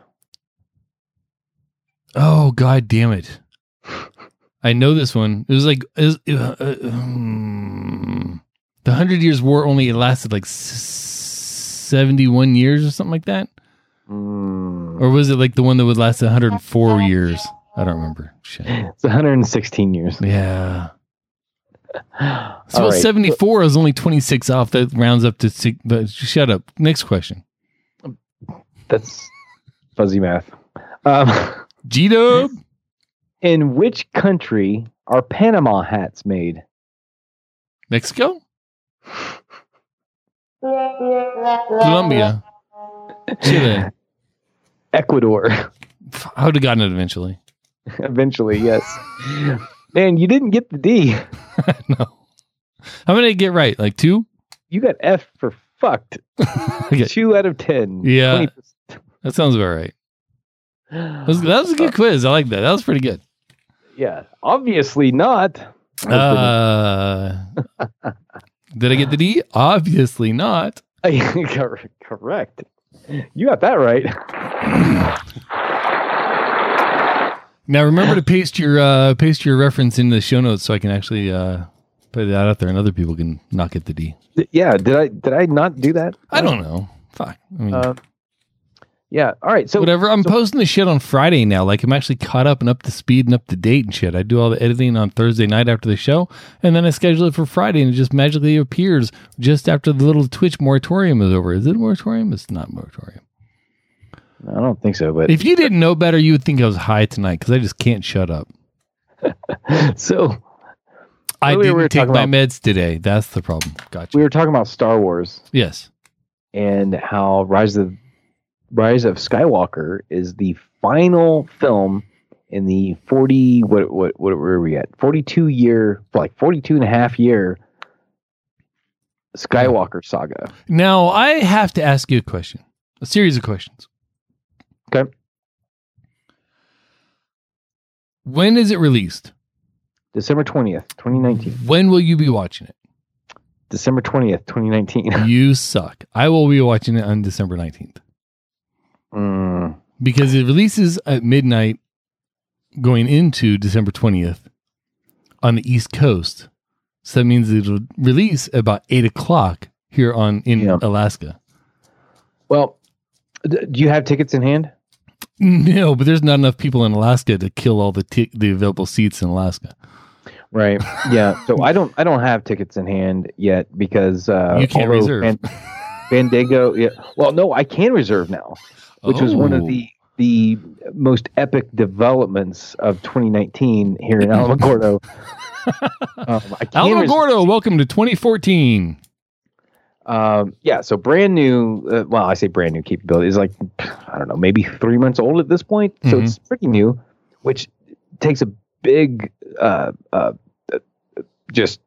A: Oh, God damn it. I know this one. It was like... It was, uh, uh, um, the Hundred Years' War only lasted like s- seventy-one years or something like that?
B: Mm.
A: Or was it like the one that would last one hundred four years? I don't remember. Shit.
B: It's one hundred sixteen years.
A: Yeah.
B: All
A: So
B: right.
A: seventy-four is only twenty-six off. That rounds up to six. But shut up. Next question.
B: That's fuzzy math. Um,
A: G-Dub.
B: in which country are Panama hats made?
A: Mexico? Colombia. Chile.
B: Ecuador.
A: I would have gotten it eventually.
B: Eventually, yes. Man, you didn't get the D.
A: No. How many did I get right? Like two?
B: You got F for fucked.
A: Okay.
B: Two out of ten.
A: Yeah.
B: twenty percent.
A: That sounds about right. That was, that was a good quiz. I like that. That was pretty good.
B: Yeah. Obviously not.
A: Uh, did I get the D? Obviously not.
B: Cor- Correct. You got that right.
A: Now remember to paste your uh, paste your reference in the show notes so I can actually uh, put that out there and other people can not get the D.
B: Yeah. Did I did I not do that?
A: I don't know. Fuck. I mean,
B: Uh, yeah. All right. So
A: whatever. I'm
B: so-
A: posting the shit on Friday now. Like I'm actually caught up and up to speed and up to date and shit. I do all the editing on Thursday night after the show, and then I schedule it for Friday, and it just magically appears just after the little Twitch moratorium is over. Is it a moratorium? It's not moratorium.
B: I don't think so, but
A: If you didn't know better, you would think I was high tonight because I just can't shut up.
B: So
A: I
B: earlier
A: didn't
B: we were
A: take
B: talking
A: my
B: about-
A: meds today. That's the problem. Gotcha.
B: we were talking about Star Wars
A: yes.
B: and how Rise of Rise of Skywalker is the final film in the forty what what what were we at? forty-two year like forty-two and a half year Skywalker saga.
A: Now, I have to ask you a question. A series of questions.
B: Okay.
A: When is it released?
B: December twentieth, twenty nineteen.
A: When will you be watching it?
B: December twentieth, twenty nineteen.
A: You suck. I will be watching it on December nineteenth.
B: Mm.
A: Because it releases at midnight going into December twentieth on the East Coast. So that means it'll release about eight o'clock here on in
B: Yeah.
A: Alaska.
B: Well, d- do you have tickets in hand?
A: No, but there's not enough people in Alaska to kill all the t- the available seats in Alaska.
B: Right. Yeah. So I don't I don't have tickets in hand yet because uh
A: You can't
B: although
A: reserve.
B: Fan- Fandango, yeah. Well, no, I can reserve now, which was one of
A: Oh.
B: the the most epic developments of twenty nineteen here in Alamogordo. um, I can res-
A: Alamogordo, welcome to twenty fourteen.
B: Um, yeah, so brand new. Uh, well, I say brand new capability is like I don't know, maybe three months old at this point. So
A: Mhm.
B: it's pretty new, which takes a big, uh, uh, uh, just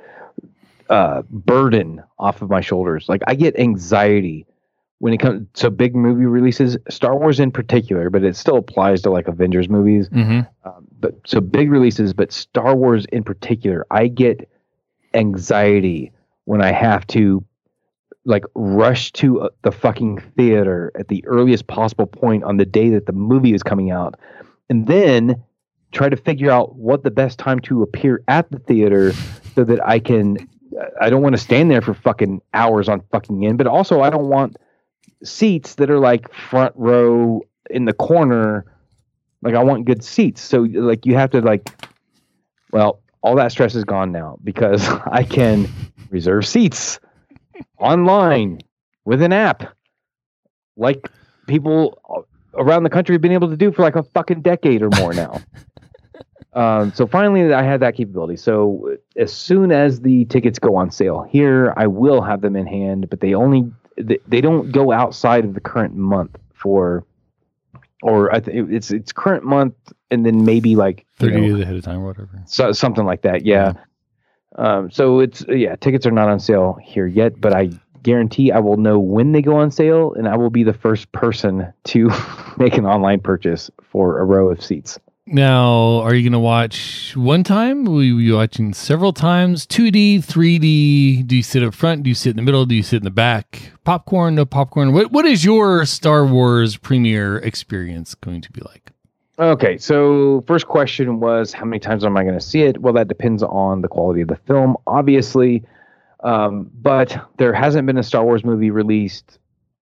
B: uh, burden off of my shoulders. Like I get anxiety when it comes to big movie releases, Star Wars in particular, but it still applies to like Avengers movies.
A: Mm-hmm.
B: Um, but so big releases, but Star Wars in particular, I get anxiety when I have to like rush to uh, the fucking theater at the earliest possible point on the day that the movie is coming out, and then try to figure out what the best time to appear at the theater so that I can. I don't want to stand there for fucking hours on fucking end, but also I don't want seats that are like front row in the corner. Like I want good seats. So like you have to like, well, all that stress is gone now because I can reserve seats online with an app like people around the country have been able to do for like a fucking decade or more now. Um, so finally I had that capability. So as soon as the tickets go on sale here, I will have them in hand, but they only, they, they don't go outside of the current month for, or I th- it's, it's current month and then maybe like you
A: thirty
B: know,
A: days ahead of time or whatever.
B: so, something like that. Yeah. Um, so it's, yeah, tickets are not on sale here yet, but I guarantee I will know when they go on sale and I will be the first person to make an online purchase for a row of seats.
A: Now, are you going to watch one time? Will you be watching several times? two D, three D? Do you sit up front? Do you sit in the middle? Do you sit in the back? Popcorn? No popcorn? What What is your Star Wars premiere experience going to be like?
B: Okay, so first question was how many times am I going to see it? Well, that depends on the quality of the film, obviously. Um, but there hasn't been a Star Wars movie released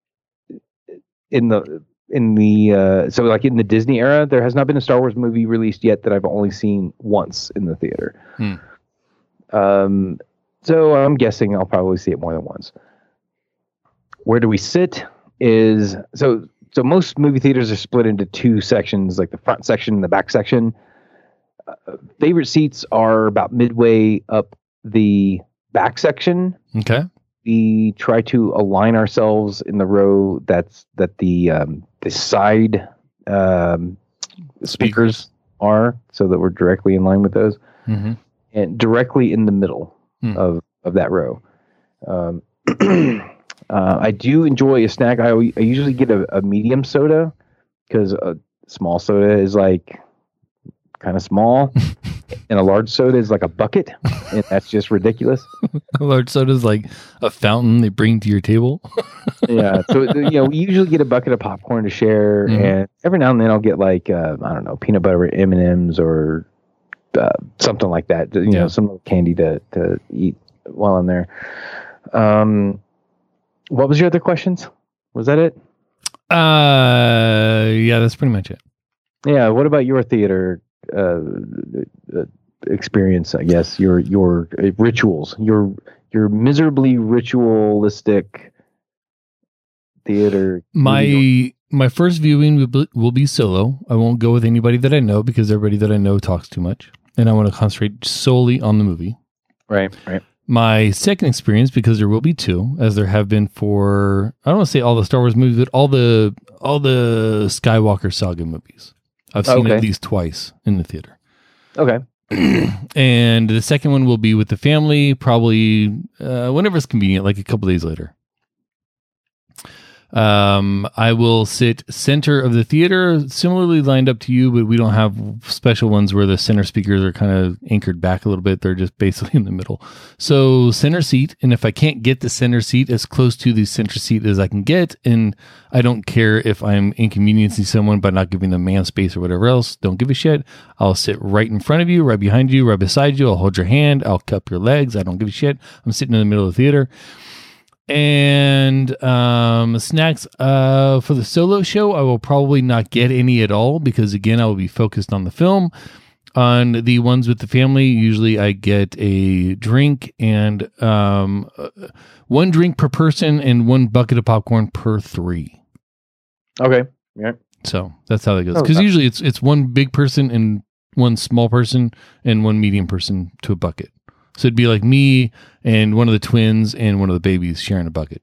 B: in the in the uh, so like in the Disney era. There has not been a Star Wars movie released yet that I've only seen once in the theater.
A: Hmm.
B: Um, so I'm guessing I'll probably see it more than once. Where do we sit? Is so. So most movie theaters are split into two sections, like the front section and the back section. Uh, favorite seats are about midway up the back section.
A: Okay.
B: We try to align ourselves in the row that's that the um, the side um, speakers are, so that we're directly in line with those,
A: Mm-hmm.
B: and directly in the middle
A: Hmm.
B: of of that row. Um, Uh, I do enjoy a snack. I, I usually get a, a medium soda because a small soda is like kind of small, and a large soda is like a bucket, and that's just ridiculous.
A: A large soda is like a fountain they bring to your table.
B: Yeah, so you know, we usually get a bucket of popcorn to share,
A: Mhm.
B: and every now and then I'll get like uh, I don't know, peanut butter M and M's or uh, something like that. You
A: Yeah.
B: know, some little candy to to eat while I'm there. Um. What was your other questions? Was that it?
A: Uh, yeah, that's pretty much it.
B: Yeah. What about your theater uh, uh, experience? I guess your your uh, rituals, your your miserably ritualistic theater. movie-
A: My my first viewing will be, will be solo. I won't go with anybody that I know because everybody that I know talks too much. and I want to concentrate solely on the movie.
B: Right, right.
A: My second experience, because there will be two, as there have been for, I don't want to say all the Star Wars movies, but all the all the Skywalker saga movies. I've seen
B: Okay.
A: at least twice in the theater.
B: Okay.
A: And the second one will be with the family, probably uh, whenever it's convenient, like a couple days later. Um, I will sit center of the theater, similarly lined up to you, but we don't have special ones where the center speakers are kind of anchored back a little bit. They're just basically in the middle. So center seat. And if I can't get the center seat, as close to the center seat as I can get, and I don't care if I'm inconveniencing someone by not giving them man space or whatever else, don't give a shit. I'll sit right in front of you, right behind you, right beside you. I'll hold your hand. I'll cup your legs. I don't give a shit. I'm sitting in the middle of the theater. And um, snacks uh, for the solo show, I will probably not get any at all because, again, I will be focused on the film. On the ones with the family, usually I get a drink and um, uh, one drink per person and one bucket of popcorn per three.
B: Okay. Yeah.
A: So that's how that goes.
B: Oh,
A: Because
B: okay.
A: usually it's it's one big person and one small person and one medium person to a bucket. So it'd be like me and one of the twins and one of the babies sharing a bucket.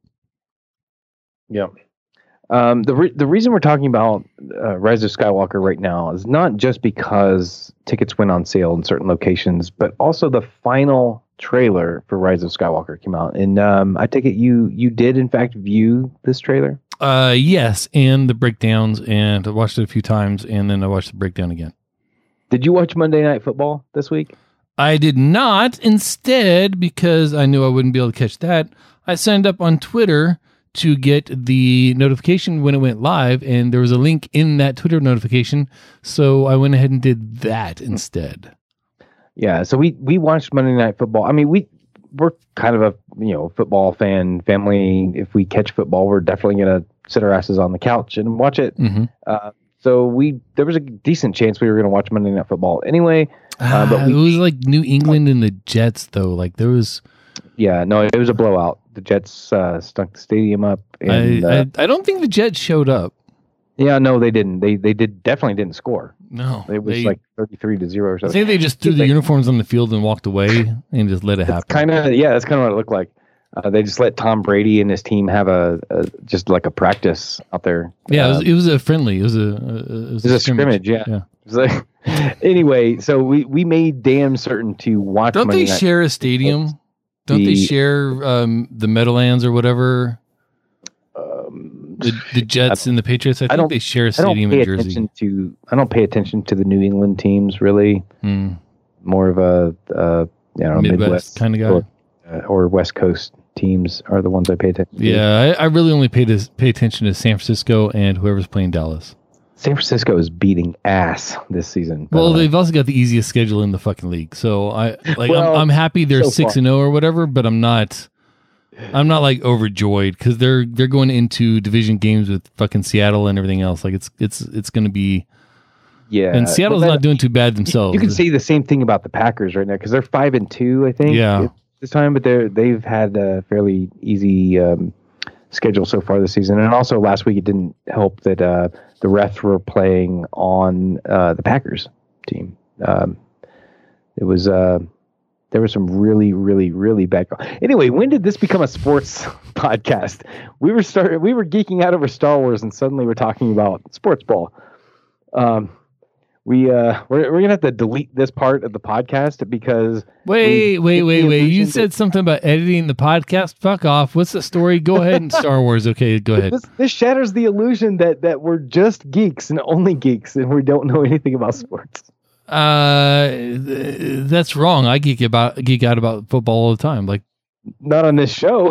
B: Yeah. Um, the re- the reason we're talking about uh, Rise of Skywalker right now is not just because tickets went on sale in certain locations, but also the final trailer for Rise of Skywalker came out. And um, I take it you you did in fact view this trailer.
A: Uh, yes, and the breakdowns, and I watched it a few times, and then I watched the breakdown again.
B: Did you watch Monday Night Football this week?
A: I did not. Instead, because I knew I wouldn't be able to catch that, I signed up on Twitter to get the notification when it went live, and there was a link in that Twitter notification, so I went ahead and did that instead.
B: Yeah, so we we watched Monday Night Football. I mean, we we're kind of a you know football fan family. If we catch football, we're definitely gonna sit our asses on the couch and watch it.
A: Mm-hmm.
B: Uh, so we there was a decent chance we were gonna watch Monday Night Football anyway. Uh, but
A: Ah,
B: we,
A: it was like New England and the Jets, though. Like there was,
B: yeah, no, it was a blowout. The Jets uh, stunk the stadium up. And,
A: I,
B: uh,
A: I I don't think the Jets showed up.
B: yeah, no, they didn't. They they did definitely didn't score.
A: No,
B: It was
A: they-
B: like thirty-three to zero or
A: I
B: something.
A: think they just threw the
B: They-
A: uniforms on the field and walked away and just let it happen.
B: Kind of, yeah, that's kind of what it looked like. Uh, they just let Tom Brady and his team have a, a just like a practice out there.
A: Yeah, it was,
B: Um,
A: it was a friendly. It was a, a, it was
B: It was a scrimmage, yeah.
A: yeah.
B: it was like- anyway, so we, we made damn certain to watch.
A: Don't
B: Monday
A: they
B: Night-
A: share a stadium? Don't they
B: The-
A: share um, the Meadowlands or whatever?
B: Um,
A: The, the Jets and the Patriots. I think
B: don't-
A: they share a
B: I don't
A: stadium
B: pay
A: in Jersey.
B: attention to. I don't pay attention to the New England teams really.
A: Hmm.
B: More of a uh, you know
A: Midwest
B: Midwest,
A: kind of guy.
B: or, uh, or West Coast teams are the ones I pay attention to.
A: Yeah, I, I really only pay to pay attention to San Francisco and whoever's playing Dallas.
B: San Francisco is beating ass this season. by
A: Well,
B: the way.
A: they've also got the easiest schedule in the fucking league. So I like
B: Well,
A: I'm, I'm happy they're
B: so
A: six
B: far.
A: and zero or whatever, but I'm not. I'm not like overjoyed because they're they're going into division games with fucking Seattle and everything else. Like it's it's it's going to be.
B: yeah,
A: And Seattle's
B: But that-
A: not doing too bad
B: You,
A: themselves.
B: you can say the same thing about the Packers right now because they're five and two, I think.
A: Yeah.
B: at this time, but they're they've had a fairly easy um, schedule so far this season, and also last week it didn't help that uh, the refs were playing on uh, the Packers team. Um, it was uh, there was some really, really, really bad. Anyway, when did this become a sports podcast? We were started. We were geeking out over Star Wars, and suddenly we're talking about sports ball. Um, we uh, we're we're gonna have to delete this part of the podcast because
A: Wait,
B: we
A: wait,
B: get the
A: wait, wait. You
B: illusion
A: said
B: that-
A: something about editing the podcast. Fuck off. What's the story? Go ahead and Star Wars. Okay, go ahead.
B: This, this shatters the illusion that, that we're just geeks and only geeks and we don't know anything about sports.
A: Uh, th- that's wrong. I geek about geek out about football all the time. Like
B: Not on this show.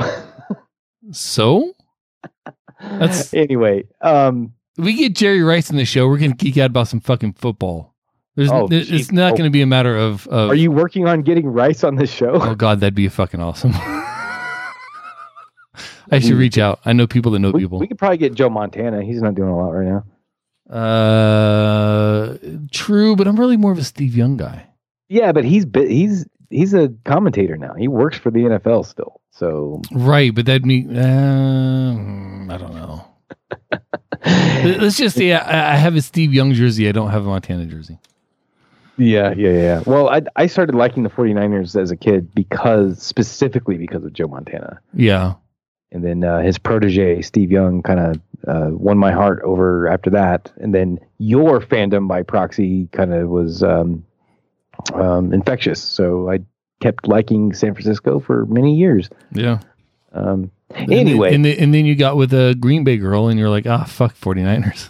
A: so. That's
B: anyway, um,
A: we get Jerry Rice in the show. We're gonna geek out about some fucking football. There's
B: Oh,
A: there- it's
B: geez.
A: not
B: Oh.
A: going to be a matter of, of.
B: are you working on getting Rice on this show?
A: Oh God, that'd be fucking awesome. I should reach out. I know people that know
B: we,
A: people.
B: we could probably get Joe Montana. He's not doing a lot right now.
A: Uh, true, but I'm really more of a Steve Young guy.
B: Yeah, but he's bi- he's he's a commentator now. He works for the N F L still. So
A: Right, but that'd mean uh, I don't know. Let's just say I, I have a Steve Young jersey. I don't have a Montana jersey.
B: Yeah, yeah, yeah. Well, I I started liking the 49ers as a kid because specifically because of Joe Montana.
A: Yeah.
B: And then uh, his protege, Steve Young, kind of uh, won my heart over after that. And then your fandom by proxy kind of was um, um, infectious. So I kept liking San Francisco for many years.
A: Yeah.
B: Um,
A: And
B: anyway.
A: then, and, then, and then you got with a Green Bay girl and you're like, ah, fuck 49ers.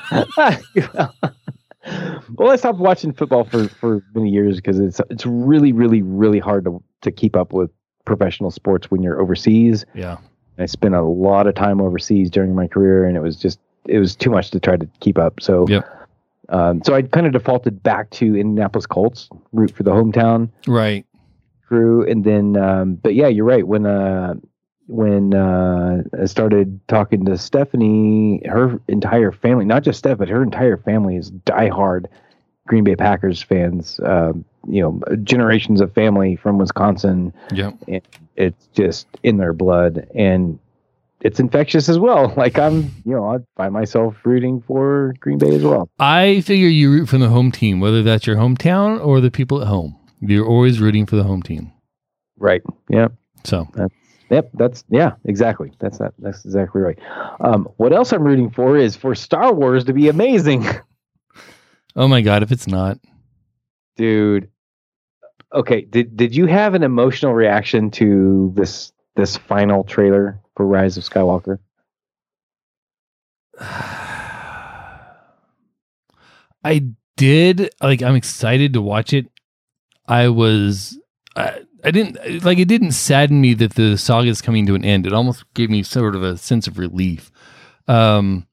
B: Well, I stopped watching football for, for many years because it's it's really, really, really hard to, to keep up with professional sports when you're overseas.
A: Yeah.
B: I spent a lot of time overseas during my career, and it was just it was too much to try to keep up. So,
A: Yep.
B: um, so I kind of defaulted back to Indianapolis Colts, root for the hometown
A: Right.
B: crew, and then, um, but yeah, you're right. When uh, when uh, I started talking to Stephanie, her entire family, not just Steph, but her entire family is diehard Green Bay Packers fans. Um, you know, generations of family from Wisconsin.
A: Yep.
B: And it's just in their blood, and it's infectious as well. Like I'm, you know, I find myself rooting for Green Bay as well.
A: I figure you root for the home team, whether that's your hometown or the people at home. You're always rooting for the home team.
B: Right. Yep.
A: So,
B: That's, yep. That's yeah. Exactly. That's that. That's exactly right. Um, what else I'm rooting for is for Star Wars to be amazing,
A: oh my God, if it's not.
B: dude. Okay. Did did you have an emotional reaction to this this final trailer for Rise of Skywalker?
A: I did. Like, I'm excited to watch it. I was, I, I didn't, like, it didn't sadden me that the saga is coming to an end. It almost gave me sort of a sense of relief. Um,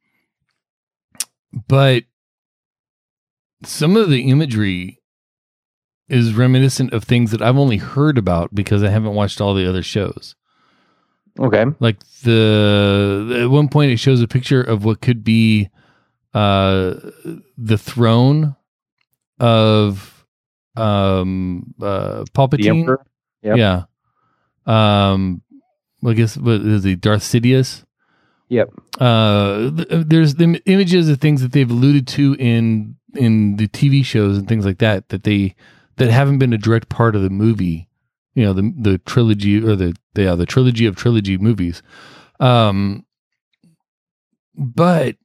A: but some of the imagery is reminiscent of things that I've only heard about because I haven't watched all the other shows.
B: Okay.
A: Like the, at one point it shows a picture of what could be uh, the throne of um, uh,
B: The
A: Palpatine.
B: Emperor. Yep.
A: Yeah. Um, well, I guess what is he? Darth Sidious.
B: Yep.
A: Uh, th- there's the images of things that they've alluded to in in the T V shows and things like that that they that haven't been a direct part of the movie. You know, the the trilogy or the the, yeah, the trilogy of trilogy movies. Um, but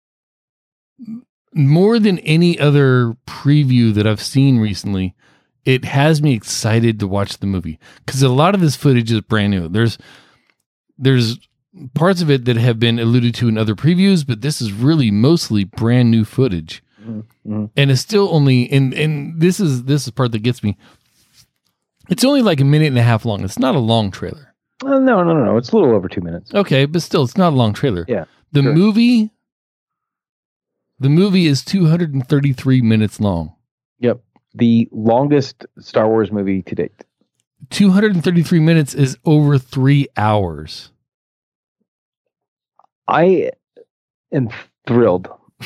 A: more than any other preview that I've seen recently, it has me excited to watch the movie because a lot of this footage is brand new. There's there's parts of it that have been alluded to in other previews, but this is really mostly brand new footage.
B: Mm-hmm.
A: And it's still only and and this is this is the part that gets me. It's only like a minute and a half long. It's not a long trailer.
B: Uh, no, no, no, no. It's a little over two minutes.
A: Okay, but still, it's not a long trailer.
B: Yeah,
A: The
B: sure.
A: movie, the movie is two hundred thirty-three minutes long.
B: Yep. The longest Star Wars movie to date.
A: two hundred thirty-three minutes is over three hours.
B: I am thrilled.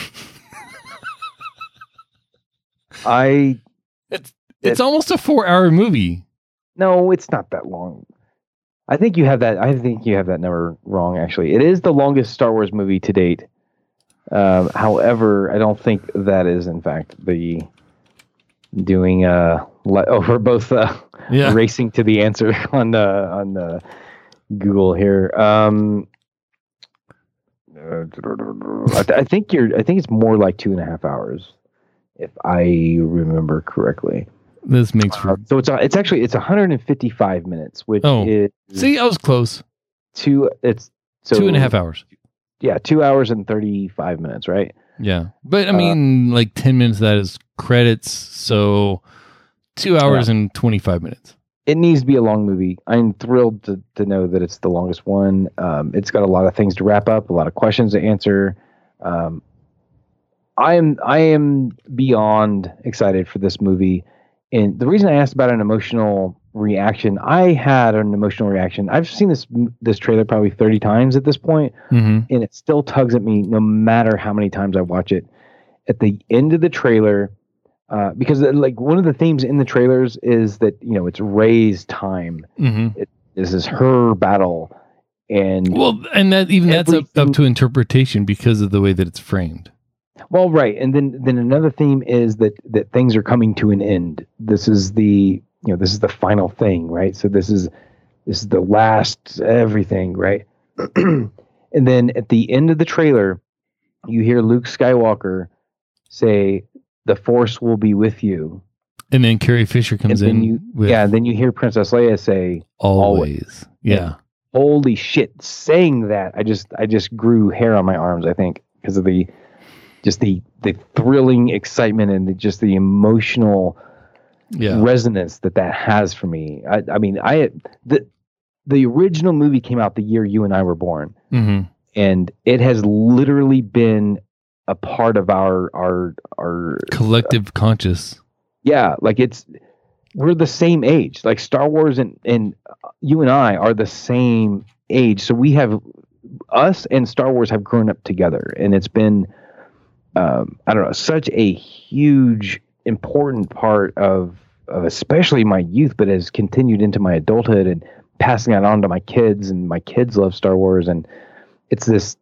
B: I
A: It's it's almost a four-hour movie.
B: no, it's not that long. I think you have that. I think you have that number wrong. Actually, it is the longest Star Wars movie to date. Um, however, I don't think that is in fact the doing. Uh, le- oh, we're both uh,
A: Yeah.
B: racing to the answer on the on the Google here. Um, uh, I, th- I think you're. I think it's more like two and a half hours, if I remember correctly.
A: This makes for
B: Uh, so it's uh, it's actually it's one hundred fifty-five minutes, which
A: Oh.
B: is
A: see, I was close.
B: two. It's so
A: Two and a half hours.
B: Yeah, two hours and thirty-five minutes, right?
A: Yeah, but I
B: Uh,
A: mean, like ten minutes of that is credits, so two hours
B: Yeah.
A: and twenty-five minutes.
B: It needs to be a long movie. I'm thrilled to, to know that it's the longest one. Um, it's got a lot of things to wrap up, a lot of questions to answer. Um, I am I am beyond excited for this movie. And the reason I asked about an emotional reaction, I had an emotional reaction. I've seen this this trailer probably thirty times at this point,
A: Mm-hmm.
B: and it still tugs at me no matter how many times I watch it. At the end of the trailer, uh, because uh, like one of the themes in the trailers is that, you know, it's Rey's time.
A: Mm-hmm.
B: This is her battle, and
A: Well, and that even that's up, up
B: Everything-
A: to interpretation because of the way that it's framed.
B: Well, right, and then then another theme is that that things are coming to an end. This is the you know this is the final thing, right? So this is this is the last everything, right? And then at the end of the trailer, you hear Luke Skywalker say, "The Force will be with you."
A: And then Carrie Fisher comes
B: And then
A: in
B: you,
A: with
B: yeah, then you hear Princess Leia say,
A: always.
B: always.
A: Yeah.
B: "Holy shit!" Saying that, I just I just grew hair on my arms. I think because of the just the the thrilling excitement and the, just the emotional
A: Yeah.
B: resonance that that has for me. I, I mean, I the the original movie came out the year you and I were born,
A: hmm
B: and it has literally been a part of our our our
A: Collective conscious.
B: yeah, like it's we're the same age. Like Star Wars and and you and I are the same age, so we have us and Star Wars have grown up together, and it's been um, I don't know, such a huge important part of, of especially my youth, but has continued into my adulthood and passing that on to my kids, and my kids love Star Wars, and it's this.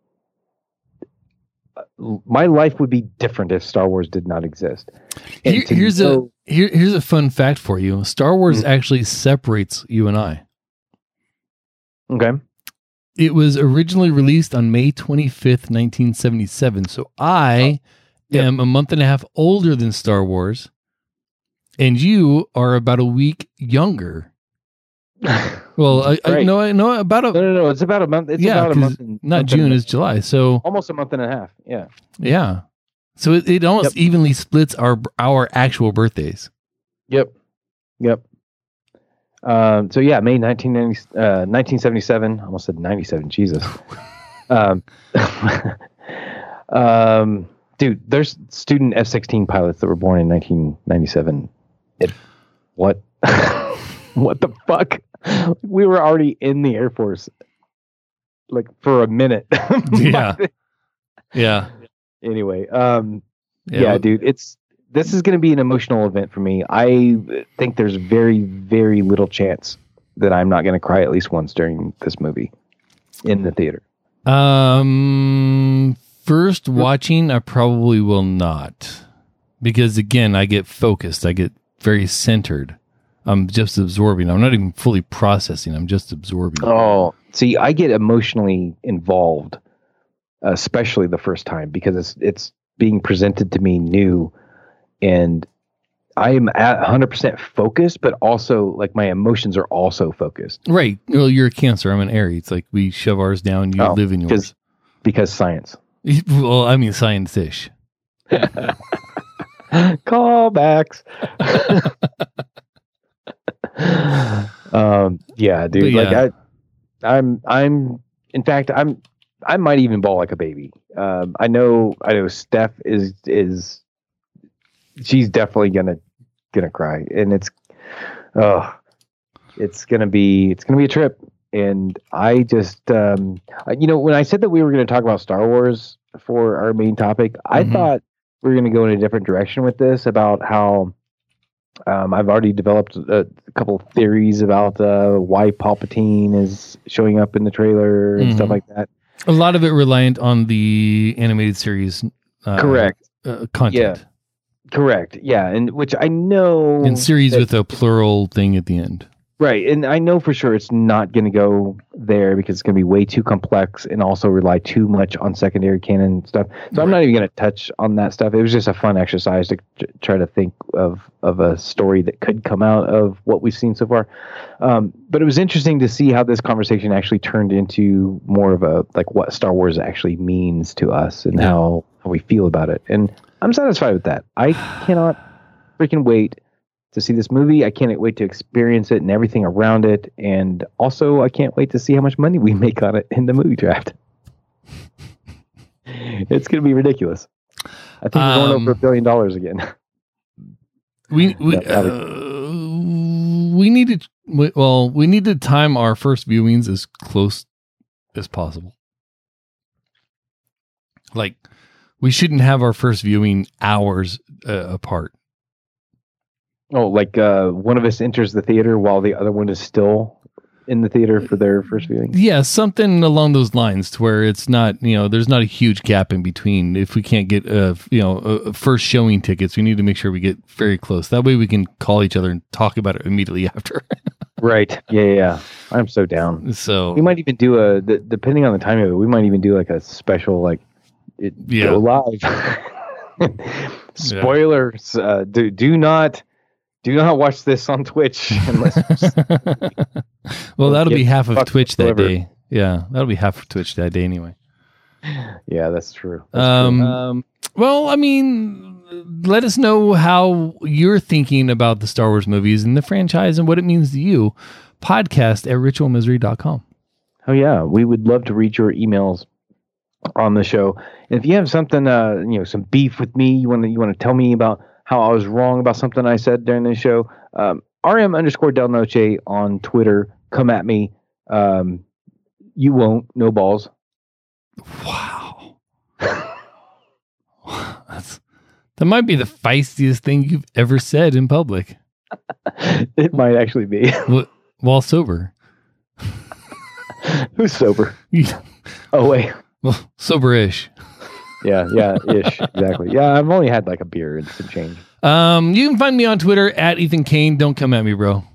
B: My life would be different if Star Wars did not exist. And
A: Here,
B: to
A: here's
B: know-
A: a here, here's a fun fact for you. Star Wars
B: Mhm.
A: actually separates you and I.
B: okay.
A: It was originally released on May twenty-fifth, nineteen seventy-seven. So I
B: Yep.
A: am a month and a half older than Star Wars, and you are about a week younger. Well, I, I
B: Right.
A: no, I know about a
B: No, no, no. It's about a month. It's
A: yeah,
B: about a
A: 'cause
B: month. And,
A: not
B: month and
A: June
B: a-
A: is July. So
B: almost a month and a half. Yeah.
A: yeah, so it, it almost evenly splits our our actual birthdays.
B: Yep. Yep. Um, so yeah, May nineteen ninety, uh, nineteen seventy-seven. I almost said ninety-seven. Jesus. um, um, dude, there's student F sixteen pilots that were born in nineteen ninety-seven. It, what? What the fuck? We were already in the Air Force, like for a minute.
A: Yeah. Yeah,
B: Anyway, um,
A: yeah,
B: yeah, dude, it's this is going to be an emotional event for me. I think there's very, very little chance that I'm not going to cry at least once during this movie in the theater.
A: Um, first watching, I probably will not, because again, I get focused. I get very centered. I'm just absorbing. I'm not even fully processing. I'm just absorbing.
B: Oh, see, I get emotionally involved, especially the first time because it's it's being presented to me new, and I am at one hundred percent focused, but also like my emotions are also focused.
A: Right. Well, you're a Cancer. I'm an Aries. It's like we shove ours down. You
B: Oh,
A: live in yours.
B: because because science.
A: Well, I mean, science-ish.
B: Callbacks. um, yeah, dude.
A: But
B: Like
A: yeah.
B: I, I'm, I'm. In fact, I'm. I might even bawl like a baby. Um, I know. I know. Steph is is. She's definitely gonna gonna cry, and it's. Oh, it's gonna be. It's gonna be a trip, and I just. Um, I- you know, when I said that we were gonna talk about Star Wars for our main topic, I
A: Mhm.
B: thought we were gonna go in a different direction with this about how. Um, I've already developed a, a couple of theories about uh, why Palpatine is showing up in the trailer and stuff
A: Mhm.
B: like that.
A: A lot of it reliant on the animated series. Uh,
B: Correct.
A: Uh, content.
B: Correct. Yeah, and which I know
A: And series
B: that-
A: with a plural thing at the end.
B: right, and I know for sure it's not going to go there because it's going to be way too complex and also rely too much on secondary canon stuff. So I'm not even going to touch on that stuff. It was just a fun exercise to t- try to think of of a story that could come out of what we've seen so far. Um, but it was interesting to see how this conversation actually turned into more of a like what Star Wars actually means to us and
A: Yeah.
B: how, how we feel about it. And I'm satisfied with that. I cannot freaking wait to see this movie. I can't wait to experience it and everything around it. And also, I can't wait to see how much money we make on it in the movie draft. It's going to be ridiculous. I think we're going
A: Um,
B: over a billion dollars again.
A: We we
B: That- that
A: uh, we need to we- well we need to time our first viewings as close as possible. Like we shouldn't have our first viewing hours uh, apart.
B: Oh, like uh, one of us enters the theater while the other one is still in the theater for their first viewing.
A: Yeah, something along those lines to where it's not, you know, there's not a huge gap in between. If we can't get, uh, you know, uh, first showing tickets, we need to make sure we get very close. That way we can call each other and talk about it immediately after.
B: Right. Yeah, yeah, yeah. I'm so down.
A: So
B: we might even do a, the, depending on the timing of it, we might even do like a special, like, it
A: Yeah.
B: go live. Spoilers. Uh, do, do not, do not watch this on Twitch unless.
A: well, that'll
B: Get
A: be half of
B: fucked
A: Twitch that
B: whatsoever.
A: day. Yeah, that'll be half of Twitch that day anyway.
B: Yeah, that's true. That's
A: Um,
B: true. um,
A: Well, I mean, let us know how you're thinking about the Star Wars movies and the franchise and what it means to you. Podcast at ritual misery dot com.
B: oh yeah, we would love to read your emails on the show. And if you have something, uh, you know, some beef with me, you want to, you want to tell me about how I was wrong about something I said during the show, um, R M underscore Del Noche on Twitter. Come at me. Um, you won't. No balls.
A: Wow. That's, that might be the feistiest thing you've ever said in public.
B: It might actually be.
A: Wh- While sober.
B: Who's sober?
A: Yeah.
B: Oh wait.
A: Well, sober-ish.
B: Yeah, yeah, ish. Exactly. Yeah, I've only had like a beer and some change.
A: Um, you can find me on Twitter at Ethan Kane. Don't come at me, bro.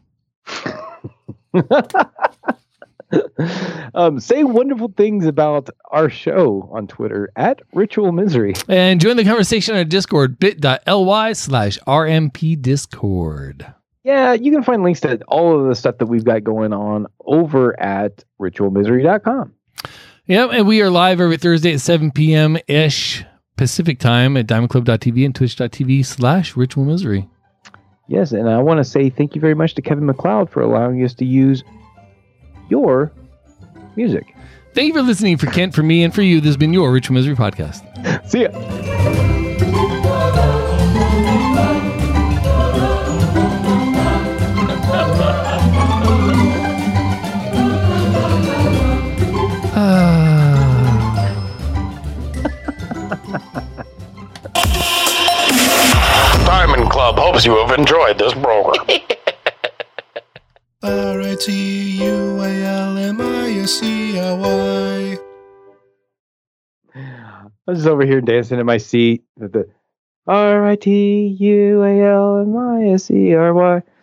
B: um, say wonderful things about our show on Twitter at Ritual Misery.
A: And join the conversation on Discord, bit.ly slash RMP Discord.
B: Yeah, you can find links to all of the stuff that we've got going on over at ritual misery dot com.
A: Yep, and we are live every Thursday at seven p.m. ish Pacific time at diamond club dot t v and twitch dot t v slash ritual misery.
B: Yes, and I want to say thank you very much to Kevin MacLeod for allowing us to use your music.
A: Thank you for listening. For Kent, for me, and for you, this has been your Ritual Misery Podcast.
B: See ya.
D: Diamond Club hopes you have enjoyed this program.
F: R I T U A L M I S E R Y.
B: I was just over here dancing in my seat with the R I T U A L M I S E R Y.